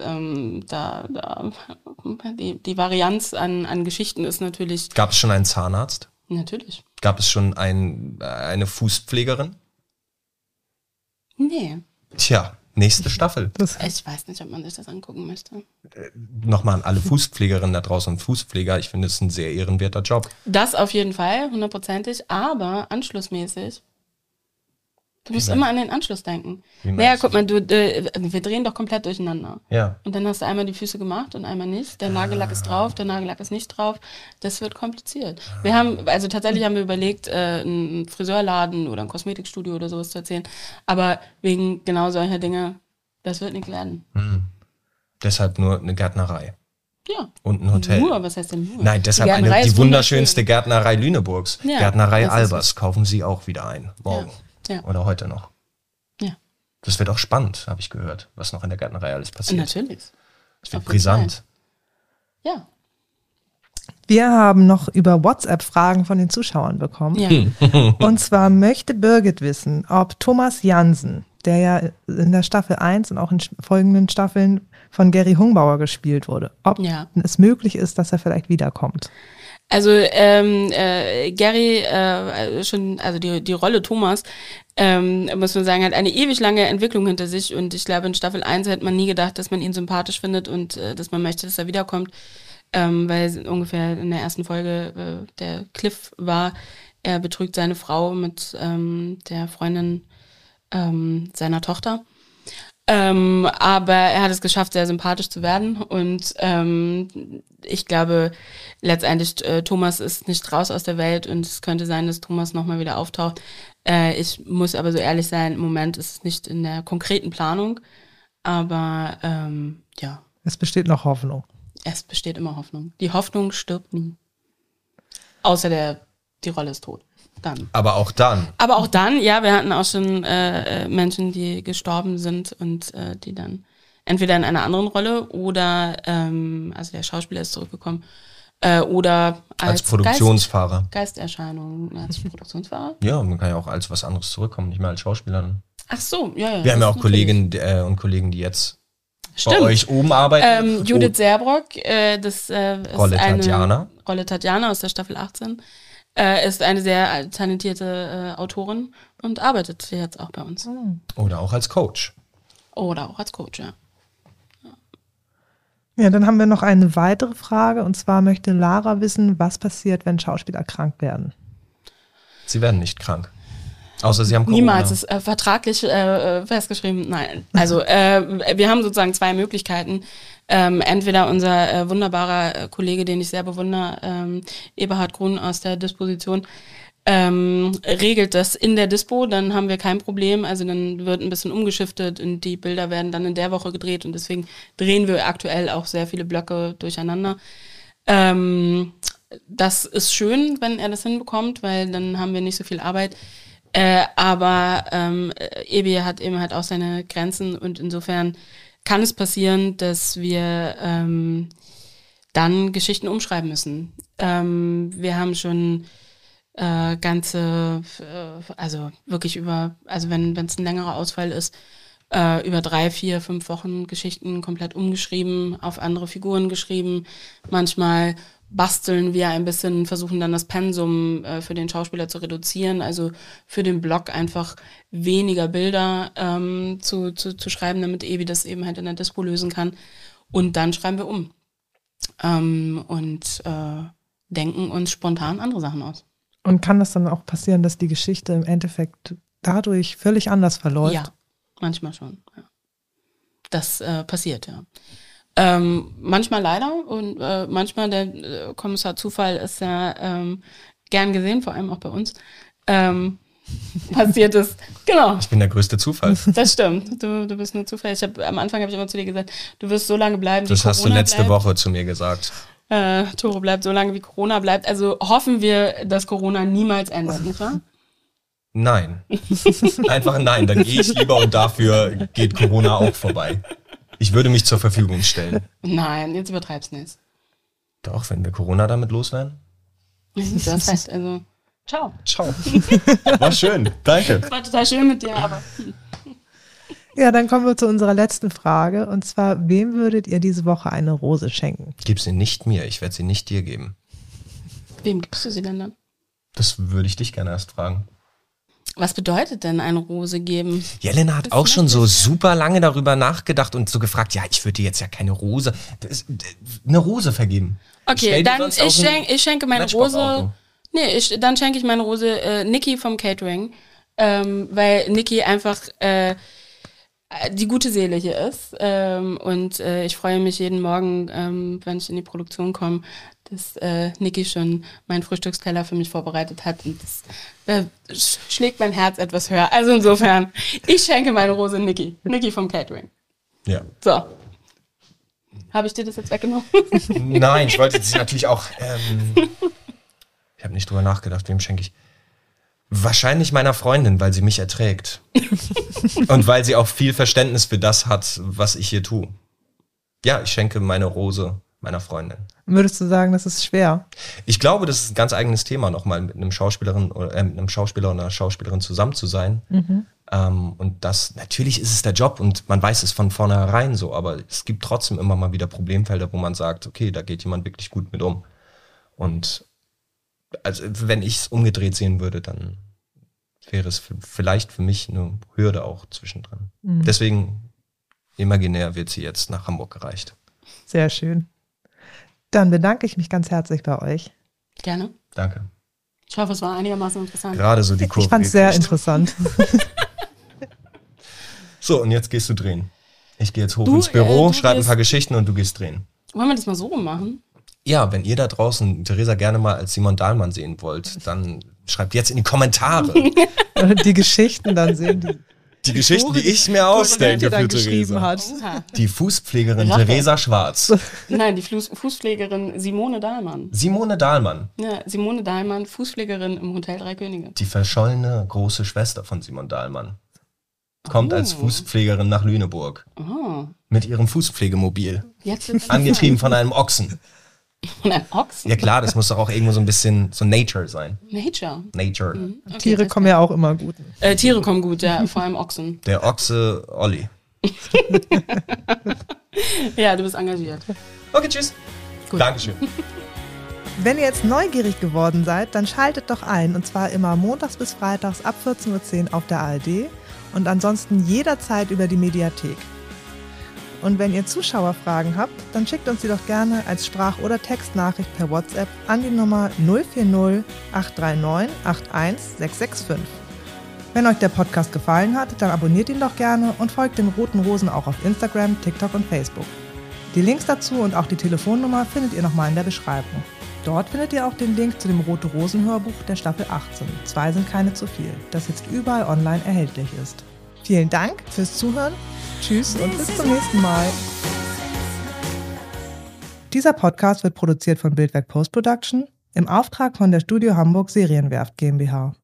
die Varianz an Geschichten ist natürlich. Gab es schon einen Zahnarzt? Natürlich. Gab es schon eine Fußpflegerin? Nee. Tja, Nächste Staffel. Ich weiß nicht, ob man sich das angucken möchte. Nochmal an alle Fußpflegerinnen da draußen und Fußpfleger. Ich finde es ein sehr ehrenwerter Job. Das auf jeden Fall, 100%. Aber anschlussmäßig. Du musst immer an den Anschluss denken. Naja, guck mal, wir drehen doch komplett durcheinander. Ja. Und dann hast du einmal die Füße gemacht und einmal nicht. Der Nagellack ist drauf, der Nagellack ist nicht drauf. Das wird kompliziert. Tatsächlich haben wir überlegt, einen Friseurladen oder ein Kosmetikstudio oder sowas zu erzählen. Aber wegen genau solcher Dinge, das wird nicht werden. Deshalb nur eine Gärtnerei. Ja. Und ein Hotel. Nur, was heißt denn nur? Nein, deshalb die wunderschönste Gärtnerei Lüneburgs. Ja, Gärtnerei Albers. Kaufen Sie auch wieder ein. Morgen. Ja. Oder heute noch. Ja. Das wird auch spannend, habe ich gehört, was noch in der Gärtnerei alles passiert. Natürlich. Das wird brisant. Ja. Wir haben noch über WhatsApp Fragen von den Zuschauern bekommen. Ja. Und zwar möchte Birgit wissen, ob Thomas Jansen, der ja in der Staffel 1 und auch in folgenden Staffeln von Gary Hungbauer gespielt wurde, ob es möglich ist, dass er vielleicht wiederkommt. Also Gary, die Rolle Thomas, muss man sagen, hat eine ewig lange Entwicklung hinter sich und ich glaube, in Staffel 1 hätte man nie gedacht, dass man ihn sympathisch findet und dass man möchte, dass er wiederkommt, weil ungefähr in der ersten Folge der Cliff war, er betrügt seine Frau mit der Freundin seiner Tochter. Aber er hat es geschafft, sehr sympathisch zu werden und ich glaube, letztendlich Thomas ist nicht raus aus der Welt und es könnte sein, dass Thomas nochmal wieder auftaucht. Ich muss aber so ehrlich sein, im Moment ist es nicht in der konkreten Planung, aber ja. Es besteht noch Hoffnung. Es besteht immer Hoffnung. Die Hoffnung stirbt nie. Außer die Rolle ist tot. Dann. Aber auch dann, ja, wir hatten auch schon Menschen, die gestorben sind und die dann entweder in einer anderen Rolle oder, also der Schauspieler ist zurückgekommen, oder als Produktionsfahrer. Geisterscheinung, als Produktionsfahrer. Ja, man kann ja auch als was anderes zurückkommen, nicht mehr als Schauspieler. Ach so, ja. Wir haben ja auch Kolleginnen und Kollegen, die jetzt bei euch oben arbeiten. Judith Serbrock, das ist Rolle Tatjana aus der Staffel 18. Ist eine sehr talentierte Autorin und arbeitet jetzt auch bei uns. Oder auch als Coach. Ja. Ja, dann haben wir noch eine weitere Frage und zwar möchte Lara wissen, was passiert, wenn Schauspieler krank werden. Sie werden nicht krank. Außer sie haben Corona. Niemals, ist vertraglich festgeschrieben, nein. Also wir haben sozusagen zwei Möglichkeiten. Entweder unser wunderbarer Kollege, den ich sehr bewundere, Eberhard Grun aus der Disposition, regelt das in der Dispo, dann haben wir kein Problem. Also dann wird ein bisschen umgeschiftet und die Bilder werden dann in der Woche gedreht und deswegen drehen wir aktuell auch sehr viele Blöcke durcheinander. Das ist schön, wenn er das hinbekommt, weil dann haben wir nicht so viel Arbeit. Aber Ebi hat eben halt auch seine Grenzen und insofern kann es passieren, dass wir dann Geschichten umschreiben müssen. Wir haben schon also wirklich wenn es ein längerer Ausfall ist, über 3, 4, 5 Wochen Geschichten komplett umgeschrieben, auf andere Figuren geschrieben. Manchmal basteln wir ein bisschen, versuchen dann das Pensum für den Schauspieler zu reduzieren, also für den Blog einfach weniger Bilder zu schreiben, damit Ebi das eben halt in der Dispo lösen kann. Und dann schreiben wir um und denken uns spontan andere Sachen aus. Und kann das dann auch passieren, dass die Geschichte im Endeffekt dadurch völlig anders verläuft? Ja, manchmal schon. Ja. Das passiert, ja. Manchmal leider und manchmal der Kommissar Zufall ist ja gern gesehen, vor allem auch bei uns. Passiert ist, genau. Ich bin der größte Zufall. Das stimmt, du bist nur Zufall. Am Anfang habe ich immer zu dir gesagt, du wirst so lange bleiben, wie Das Corona hast du letzte bleibt. Woche zu mir gesagt. Toro bleibt so lange, wie Corona bleibt. Also hoffen wir, dass Corona niemals endet, nicht wahr? Nein. Einfach nein, dann gehe ich lieber und dafür geht Corona auch vorbei. Ich würde mich zur Verfügung stellen. Nein, jetzt übertreib's nicht. Doch, wenn wir Corona damit loswerden. Du hast recht, also ciao. Ciao. War schön, danke. War total schön mit dir, aber... Ja, dann kommen wir zu unserer letzten Frage und zwar, wem würdet ihr diese Woche eine Rose schenken? Gib sie nicht mir, ich werde sie nicht dir geben. Wem gibst du sie denn dann? Das würde ich dich gerne erst fragen. Was bedeutet denn eine Rose geben? Jelena hat auch schon so super lange darüber nachgedacht und so gefragt, ja, ich würde dir jetzt ja keine Rose, eine Rose vergeben. Okay, dann ich schenke meine Rose. Nee, dann schenke ich meine Rose Niki vom Catering, weil Niki einfach die gute Seele hier ist. Und ich freue mich jeden Morgen, wenn ich in die Produktion komme, dass Niki schon meinen Frühstücksteller für mich vorbereitet hat. Und das schlägt mein Herz etwas höher. Also insofern, ich schenke meine Rose Niki. Niki vom Catering. Ja. So. Habe ich dir das jetzt weggenommen? Nein, ich wollte jetzt natürlich auch... ich habe nicht drüber nachgedacht, wem schenke ich. Wahrscheinlich meiner Freundin, weil sie mich erträgt. Und weil sie auch viel Verständnis für das hat, was ich hier tue. Ja, ich schenke meine Rose meiner Freundin. Würdest du sagen, das ist schwer? Ich glaube, das ist ein ganz eigenes Thema, nochmal mit einem Schauspielerin oder mit einem Schauspieler oder einer Schauspielerin zusammen zu sein. Und das, natürlich ist es der Job und man weiß es von vornherein so, aber es gibt trotzdem immer mal wieder Problemfelder, wo man sagt, okay, da geht jemand wirklich gut mit um. Und also wenn ich es umgedreht sehen würde, dann wäre es vielleicht für mich eine Hürde auch zwischendrin. Deswegen imaginär wird sie jetzt nach Hamburg gereicht. Sehr schön. Dann bedanke ich mich ganz herzlich bei euch. Gerne. Danke. Ich hoffe, es war einigermaßen interessant. Gerade so die Kurve. Ich fand es sehr interessant. So, und jetzt gehst du drehen. Ich gehe jetzt hoch ins Büro, schreibe ein paar Geschichten und du gehst drehen. Wollen wir das mal so rummachen? Ja, wenn ihr da draußen Theresa gerne mal als Simon Dahlmann sehen wollt, dann schreibt jetzt in die Kommentare. Die Geschichten dann sehen, die Geschichten, die ich mir ausdenke für geschrieben Theresa. hat. Die Fußpflegerin Theresa Schwarz. Nein, die Fußpflegerin Simone Dahlmann. Simone Dahlmann. Ja, Simone Dahlmann, Fußpflegerin im Hotel Drei Könige. Die verschollene große Schwester von Simon Dahlmann. Kommt als Fußpflegerin nach Lüneburg. Mit ihrem Fußpflegemobil. Angetrieben von einem Ochsen. Von einem Ochsen? Ja klar, das muss doch auch irgendwo so ein bisschen so Nature sein. Nature. Okay, Tiere kommen ja auch immer gut. Tiere kommen gut, ja, vor allem Ochsen. Der Ochse Olli. Ja, du bist engagiert. Okay, tschüss. Gut. Dankeschön. Wenn ihr jetzt neugierig geworden seid, dann schaltet doch ein, und zwar immer montags bis freitags ab 14:10 Uhr auf der ARD und ansonsten jederzeit über die Mediathek. Und wenn ihr Zuschauerfragen habt, dann schickt uns die doch gerne als Sprach- oder Textnachricht per WhatsApp an die Nummer 040 839 81665. Wenn euch der Podcast gefallen hat, dann abonniert ihn doch gerne und folgt den Roten Rosen auch auf Instagram, TikTok und Facebook. Die Links dazu und auch die Telefonnummer findet ihr nochmal in der Beschreibung. Dort findet ihr auch den Link zu dem Rote Rosen Hörbuch der Staffel 18. 2 sind keine zu viel, das jetzt überall online erhältlich ist. Vielen Dank fürs Zuhören. Tschüss und bis zum nächsten Mal. Dieser Podcast wird produziert von Bildwerk Post Production im Auftrag von der Studio Hamburg Serienwerft GmbH.